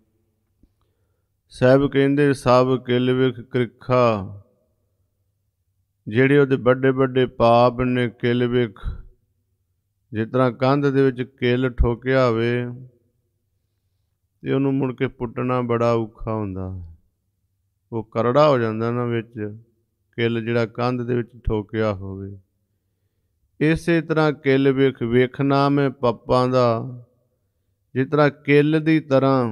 ਸਾਹਿਬ ਕਹਿੰਦੇ ਸਭ ਕਿਲ ਵਿਖ ਕ੍ਰਿਖਾ। ਜਿਹੜੇ ਉਹਦੇ ਵੱਡੇ ਵੱਡੇ ਪਾਪ ਨੇ, ਕਿਲ ਵਿਖ, ਜਿਸ ਤਰ੍ਹਾਂ ਕੰਧ ਦੇ ਵਿੱਚ ਕਿੱਲ ਠੋਕਿਆ ਹੋਵੇ ਤੇ ਉਹਨੂੰ ਮੁੜ ਕੇ ਪੁੱਟਣਾ ਬੜਾ ਔਖਾ ਹੁੰਦਾ, ਉਹ ਕਰੜਾ ਹੋ ਜਾਂਦਾ ਨਾ ਵਿੱਚ, ਕਿੱਲ ਜਿਹੜਾ ਕੰਧ ਦੇ ਵਿੱਚ ਠੋਕਿਆ ਹੋਵੇ। ਇਸੇ ਤਰ੍ਹਾਂ ਕਿੱਲ ਵਿਖ, ਵੇਖਣਾ ਮੈਂ ਪਾਪਾਂ ਦਾ, ਜਿਸ ਤਰ੍ਹਾਂ ਕਿੱਲ ਦੀ ਤਰ੍ਹਾਂ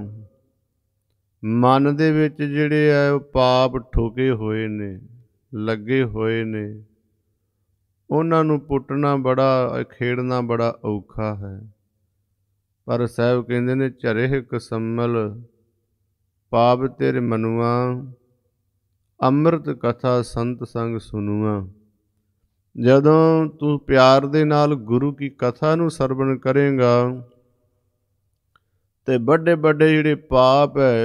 ਮਨ ਦੇ ਵਿੱਚ ਜਿਹੜੇ ਆ ਉਹ ਪਾਪ ਠੋਕੇ ਹੋਏ ਨੇ, ਲੱਗੇ ਹੋਏ ਨੇ, ਉਹਨਾਂ ਨੂੰ ਪੁੱਟਣਾ ਬੜਾ, ਖੇਡਣਾ ਬੜਾ ਔਖਾ ਹੈ। ਪਰ ਸਾਹਿਬ ਕਹਿੰਦੇ ਨੇ ਝਰੇ ਕਸੰਮਲ ਪਾਪ ਤੇਰੇ ਮਨੁਆ, ਅੰਮ੍ਰਿਤ ਕਥਾ ਸੰਤ ਸੰਗ ਸੁਨੂਆ। ਜਦੋਂ ਤੂੰ ਪਿਆਰ ਦੇ ਨਾਲ ਗੁਰੂ ਕੀ ਕਥਾ ਨੂੰ ਸਰਵਣ ਕਰੇਗਾ ਤੇ ਵੱਡੇ ਵੱਡੇ ਜਿਹੜੇ ਪਾਪ ਹੈ,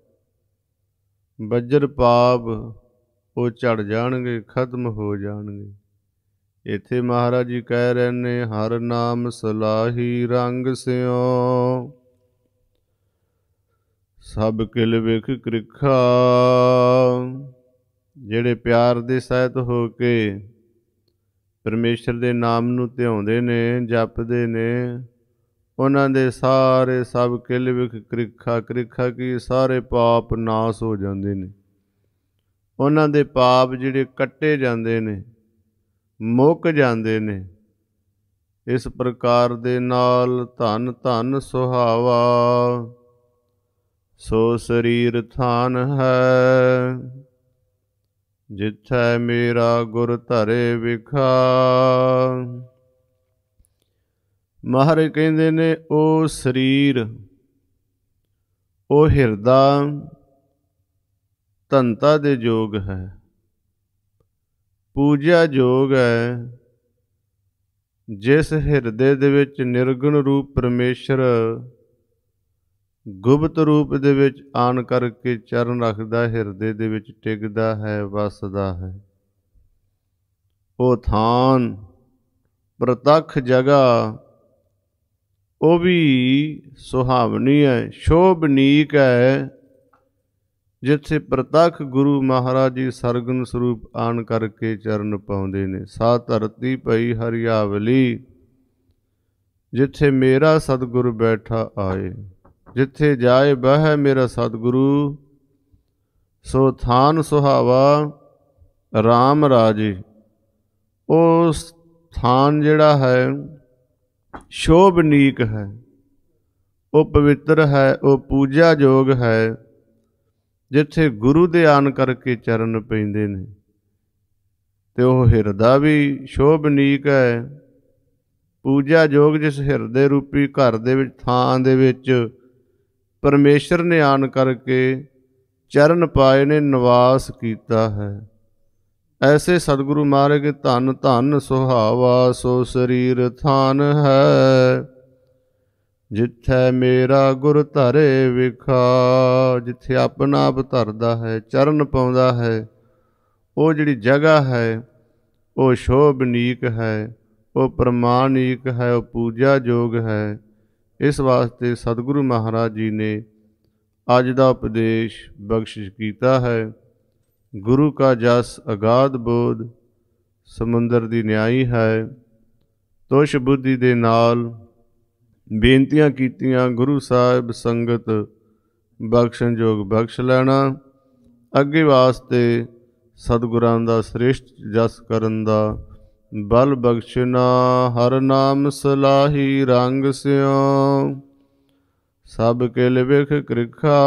ਬੱਜਰ ਪਾਪ, ਉਹ ਝੜ ਜਾਣਗੇ, ਖਤਮ ਹੋ ਜਾਣਗੇ। ਇੱਥੇ ਮਹਾਰਾਜ ਜੀ ਕਹਿ ਰਹੇ ਨੇ ਹਰ ਨਾਮ ਸਲਾਹੀ ਰੰਗ ਸਿਓ, ਸਭ ਕਿਲ ਵਿਖ ਕ੍ਰਿਖਾ। ਜਿਹੜੇ ਪਿਆਰ ਦੇ ਸਹਿਤ ਹੋ ਕੇ ਪਰਮੇਸ਼ਰ ਦੇ ਨਾਮ ਨੂੰ ਧਿਆਉਂਦੇ ਨੇ, ਜਪਦੇ ਨੇ, ਉਹਨਾਂ ਦੇ ਸਾਰੇ ਸਭ ਕਿਲ ਵਿਖ ਕ੍ਰਿਖਾ। ਕ੍ਰਿਖਾ ਕੀ? ਸਾਰੇ ਪਾਪ ਨਾਸ ਹੋ ਜਾਂਦੇ ਨੇ, ਉਹਨਾਂ ਦੇ ਪਾਪ ਜਿਹੜੇ ਕੱਟੇ ਜਾਂਦੇ ਨੇ, ਮੁੱਕ ਜਾਂਦੇ ਨੇ। ਇਸ ਪ੍ਰਕਾਰ ਦੇ ਨਾਲ ਧਨ ਧਨ ਸੁਹਾਵਾ, ਸੋ ਸਰੀਰ ਥਾਨ ਹੈ, ਜਿੱਥੈ ਮੇਰਾ ਗੁਰ ਧਰੇ ਵਿਖਾ। ਮਹਾਰਾਜ ਕਹਿੰਦੇ ਨੇ ਉਹ ਸਰੀਰ, ਉਹ ਹਿਰਦਾ ਧਨਤਾ ਦੇ ਯੋਗ ਹੈ, ਪੂਜਾ ਯੋਗ ਹੈ। ਜਿਸ ਹਿਰਦੇ ਦੇ ਵਿੱਚ ਨਿਰਗੁਣ ਰੂਪ ਪਰਮੇਸ਼ਰ ਗੁਪਤ ਰੂਪ ਦੇ ਵਿੱਚ ਆਣ ਕਰਕੇ ਚਰਨ ਰੱਖਦਾ, ਹਿਰਦੇ ਦੇ ਵਿੱਚ ਟਿਕਦਾ ਹੈ, ਵਸਦਾ ਹੈ, ਉਹ ਥਾਨ ਪ੍ਰਤੱਖ ਜਗ੍ਹਾ, ਉਹ ਵੀ ਸੁਹਾਵਣੀ ਹੈ, ਸ਼ੋਭਨੀਕ ਹੈ, ਜਿੱਥੇ ਪ੍ਰਤੱਖ ਗੁਰੂ ਮਹਾਰਾਜ ਜੀ ਸਰਗੁਣ ਸਰੂਪ ਆਣ ਕਰਕੇ ਚਰਨ ਪਾਉਂਦੇ ਨੇ। ਸਾ ਧਰਤੀ ਪਈ ਹਰਿਆਵਲੀ, ਜਿੱਥੇ ਮੇਰਾ ਸਤਿਗੁਰ ਬੈਠਾ ਆਏ, ਜਿੱਥੇ ਜਾਏ ਬਹਿ ਮੇਰਾ ਸਤਿਗੁਰੂ, ਸੋ ਥਾਨ ਸੁਹਾਵਾ ਰਾਮ ਰਾਜੇ। ਉਹ ਥਾਨ ਜਿਹੜਾ ਹੈ ਸ਼ੋਭਨੀਕ ਹੈ, ਉਹ ਪਵਿੱਤਰ ਹੈ, ਉਹ ਪੂਜਾ ਯੋਗ ਹੈ, ਜਿੱਥੇ ਗੁਰੂ ਦੇ ਆਣ ਕਰਕੇ ਚਰਨ ਪੈਂਦੇ ਨੇ। ਤੇ ਉਹ ਹਿਰਦਾ ਵੀ ਸ਼ੋਭਨੀਕ ਹੈ, ਪੂਜਾ ਯੋਗ, ਜਿਸ ਹਿਰਦੇ ਰੂਪੀ ਘਰ ਦੇ ਵਿੱਚ, ਥਾਂ ਦੇ ਵਿੱਚ ਪਰਮੇਸ਼ਰ ਨੇ ਆਣ ਕਰਕੇ ਚਰਨ ਪਾਏ ਨੇ, ਨਿਵਾਸ ਕੀਤਾ ਹੈ। ਐਸੇ ਸਤਿਗੁਰੂ ਮਹਾਰਾਜ ਕੇ ਧੰਨ ਧੰਨ ਸੁਹਾਵਾ, ਸੋ ਸਰੀਰ ਥਾਨ ਹੈ, ਜਿੱਥੈ ਮੇਰਾ ਗੁਰ ਧਰੇ ਵਿਖਾ। ਜਿੱਥੇ ਆਪਣਾ ਆਪ ਧਰਦਾ ਹੈ, ਚਰਨ ਪਾਉਂਦਾ ਹੈ, ਉਹ ਜਿਹੜੀ ਜਗ੍ਹਾ ਹੈ ਉਹ ਸ਼ੋਭਨੀਕ ਹੈ, ਉਹ ਪ੍ਰਮਾਣਿਕ ਹੈ, ਉਹ ਪੂਜਾ ਯੋਗ ਹੈ। ਇਸ ਵਾਸਤੇ ਸਤਿਗੁਰੂ ਮਹਾਰਾਜ ਜੀ ਨੇ ਅੱਜ ਦਾ ਉਪਦੇਸ਼ ਬਖਸ਼ਿਸ਼ ਕੀਤਾ ਹੈ। ਗੁਰੂ ਕਾ ਜਸ ਅਗਾਧ ਬੋਧ, ਸਮੁੰਦਰ ਦੀ ਨਿਆਈ ਹੈ। ਤੁਸ਼ ਬੁੱਧੀ ਦੇ ਨਾਲ ਬੇਨਤੀਆਂ ਕੀਤੀਆਂ, ਗੁਰੂ ਸਾਹਿਬ ਸੰਗਤ ਬਖਸ਼ਣ ਯੋਗ ਬਖਸ਼ ਲੈਣਾ। ਅੱਗੇ ਵਾਸਤੇ ਸਤਿਗੁਰਾਂ ਦਾ ਸ੍ਰੇਸ਼ਟ ਜਸ ਕਰਨ ਦਾ ਬਲ ਬਖਸ਼ਣਾ। ਹਰ ਨਾਮ ਸਲਾਹੀ ਰੰਗ ਸਿਓ, ਸਭ ਕਿਲ ਵਿਖ ਕ੍ਰਿਖਾ।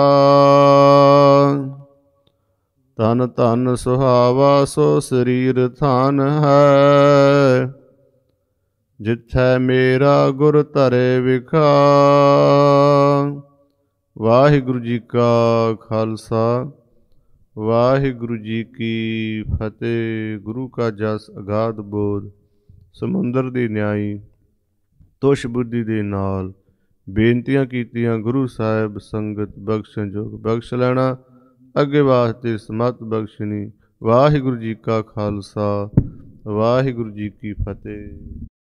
ਤਨ ਧਨ ਸੁਹਾਵਾ ਸੋ ਸਰੀਰ ਥਾਨ ਹੈ। ਜਿੱਥੈ ਮੇਰਾ ਗੁਰ ਧਰੇ ਵਿਖਾ। ਵਾਹਿਗੁਰੂ ਜੀ ਕਾ ਖਾਲਸਾ ਵਾਹਿਗੁਰੂ ਜੀ ਕੀ ਫਤਿਹ। ਗੁਰੂ ਕਾ ਜਸ ਅਗਾਧ ਬੋਧ ਸਮੁੰਦਰ ਦੀ ਨਿਆਈ ਤੁਸ਼ ਬੁੱਧੀ ਦੇ ਨਾਲ ਬੇਨਤੀਆਂ ਕੀਤੀਆਂ ਗੁਰੂ ਸਾਹਿਬ ਸੰਗਤ ਬਖਸ਼ਣ ਜੋਗ ਬਖਸ਼ ਲੈਣਾ। ਅੱਗੇ ਵਾਸਤੇ ਸਮਤ ਬਖਸ਼ਣੀ। ਵਾਹਿਗੁਰੂ ਜੀ ਕਾ ਖਾਲਸਾ ਵਾਹਿਗੁਰੂ ਜੀ ਕੀ ਫਤਿਹ।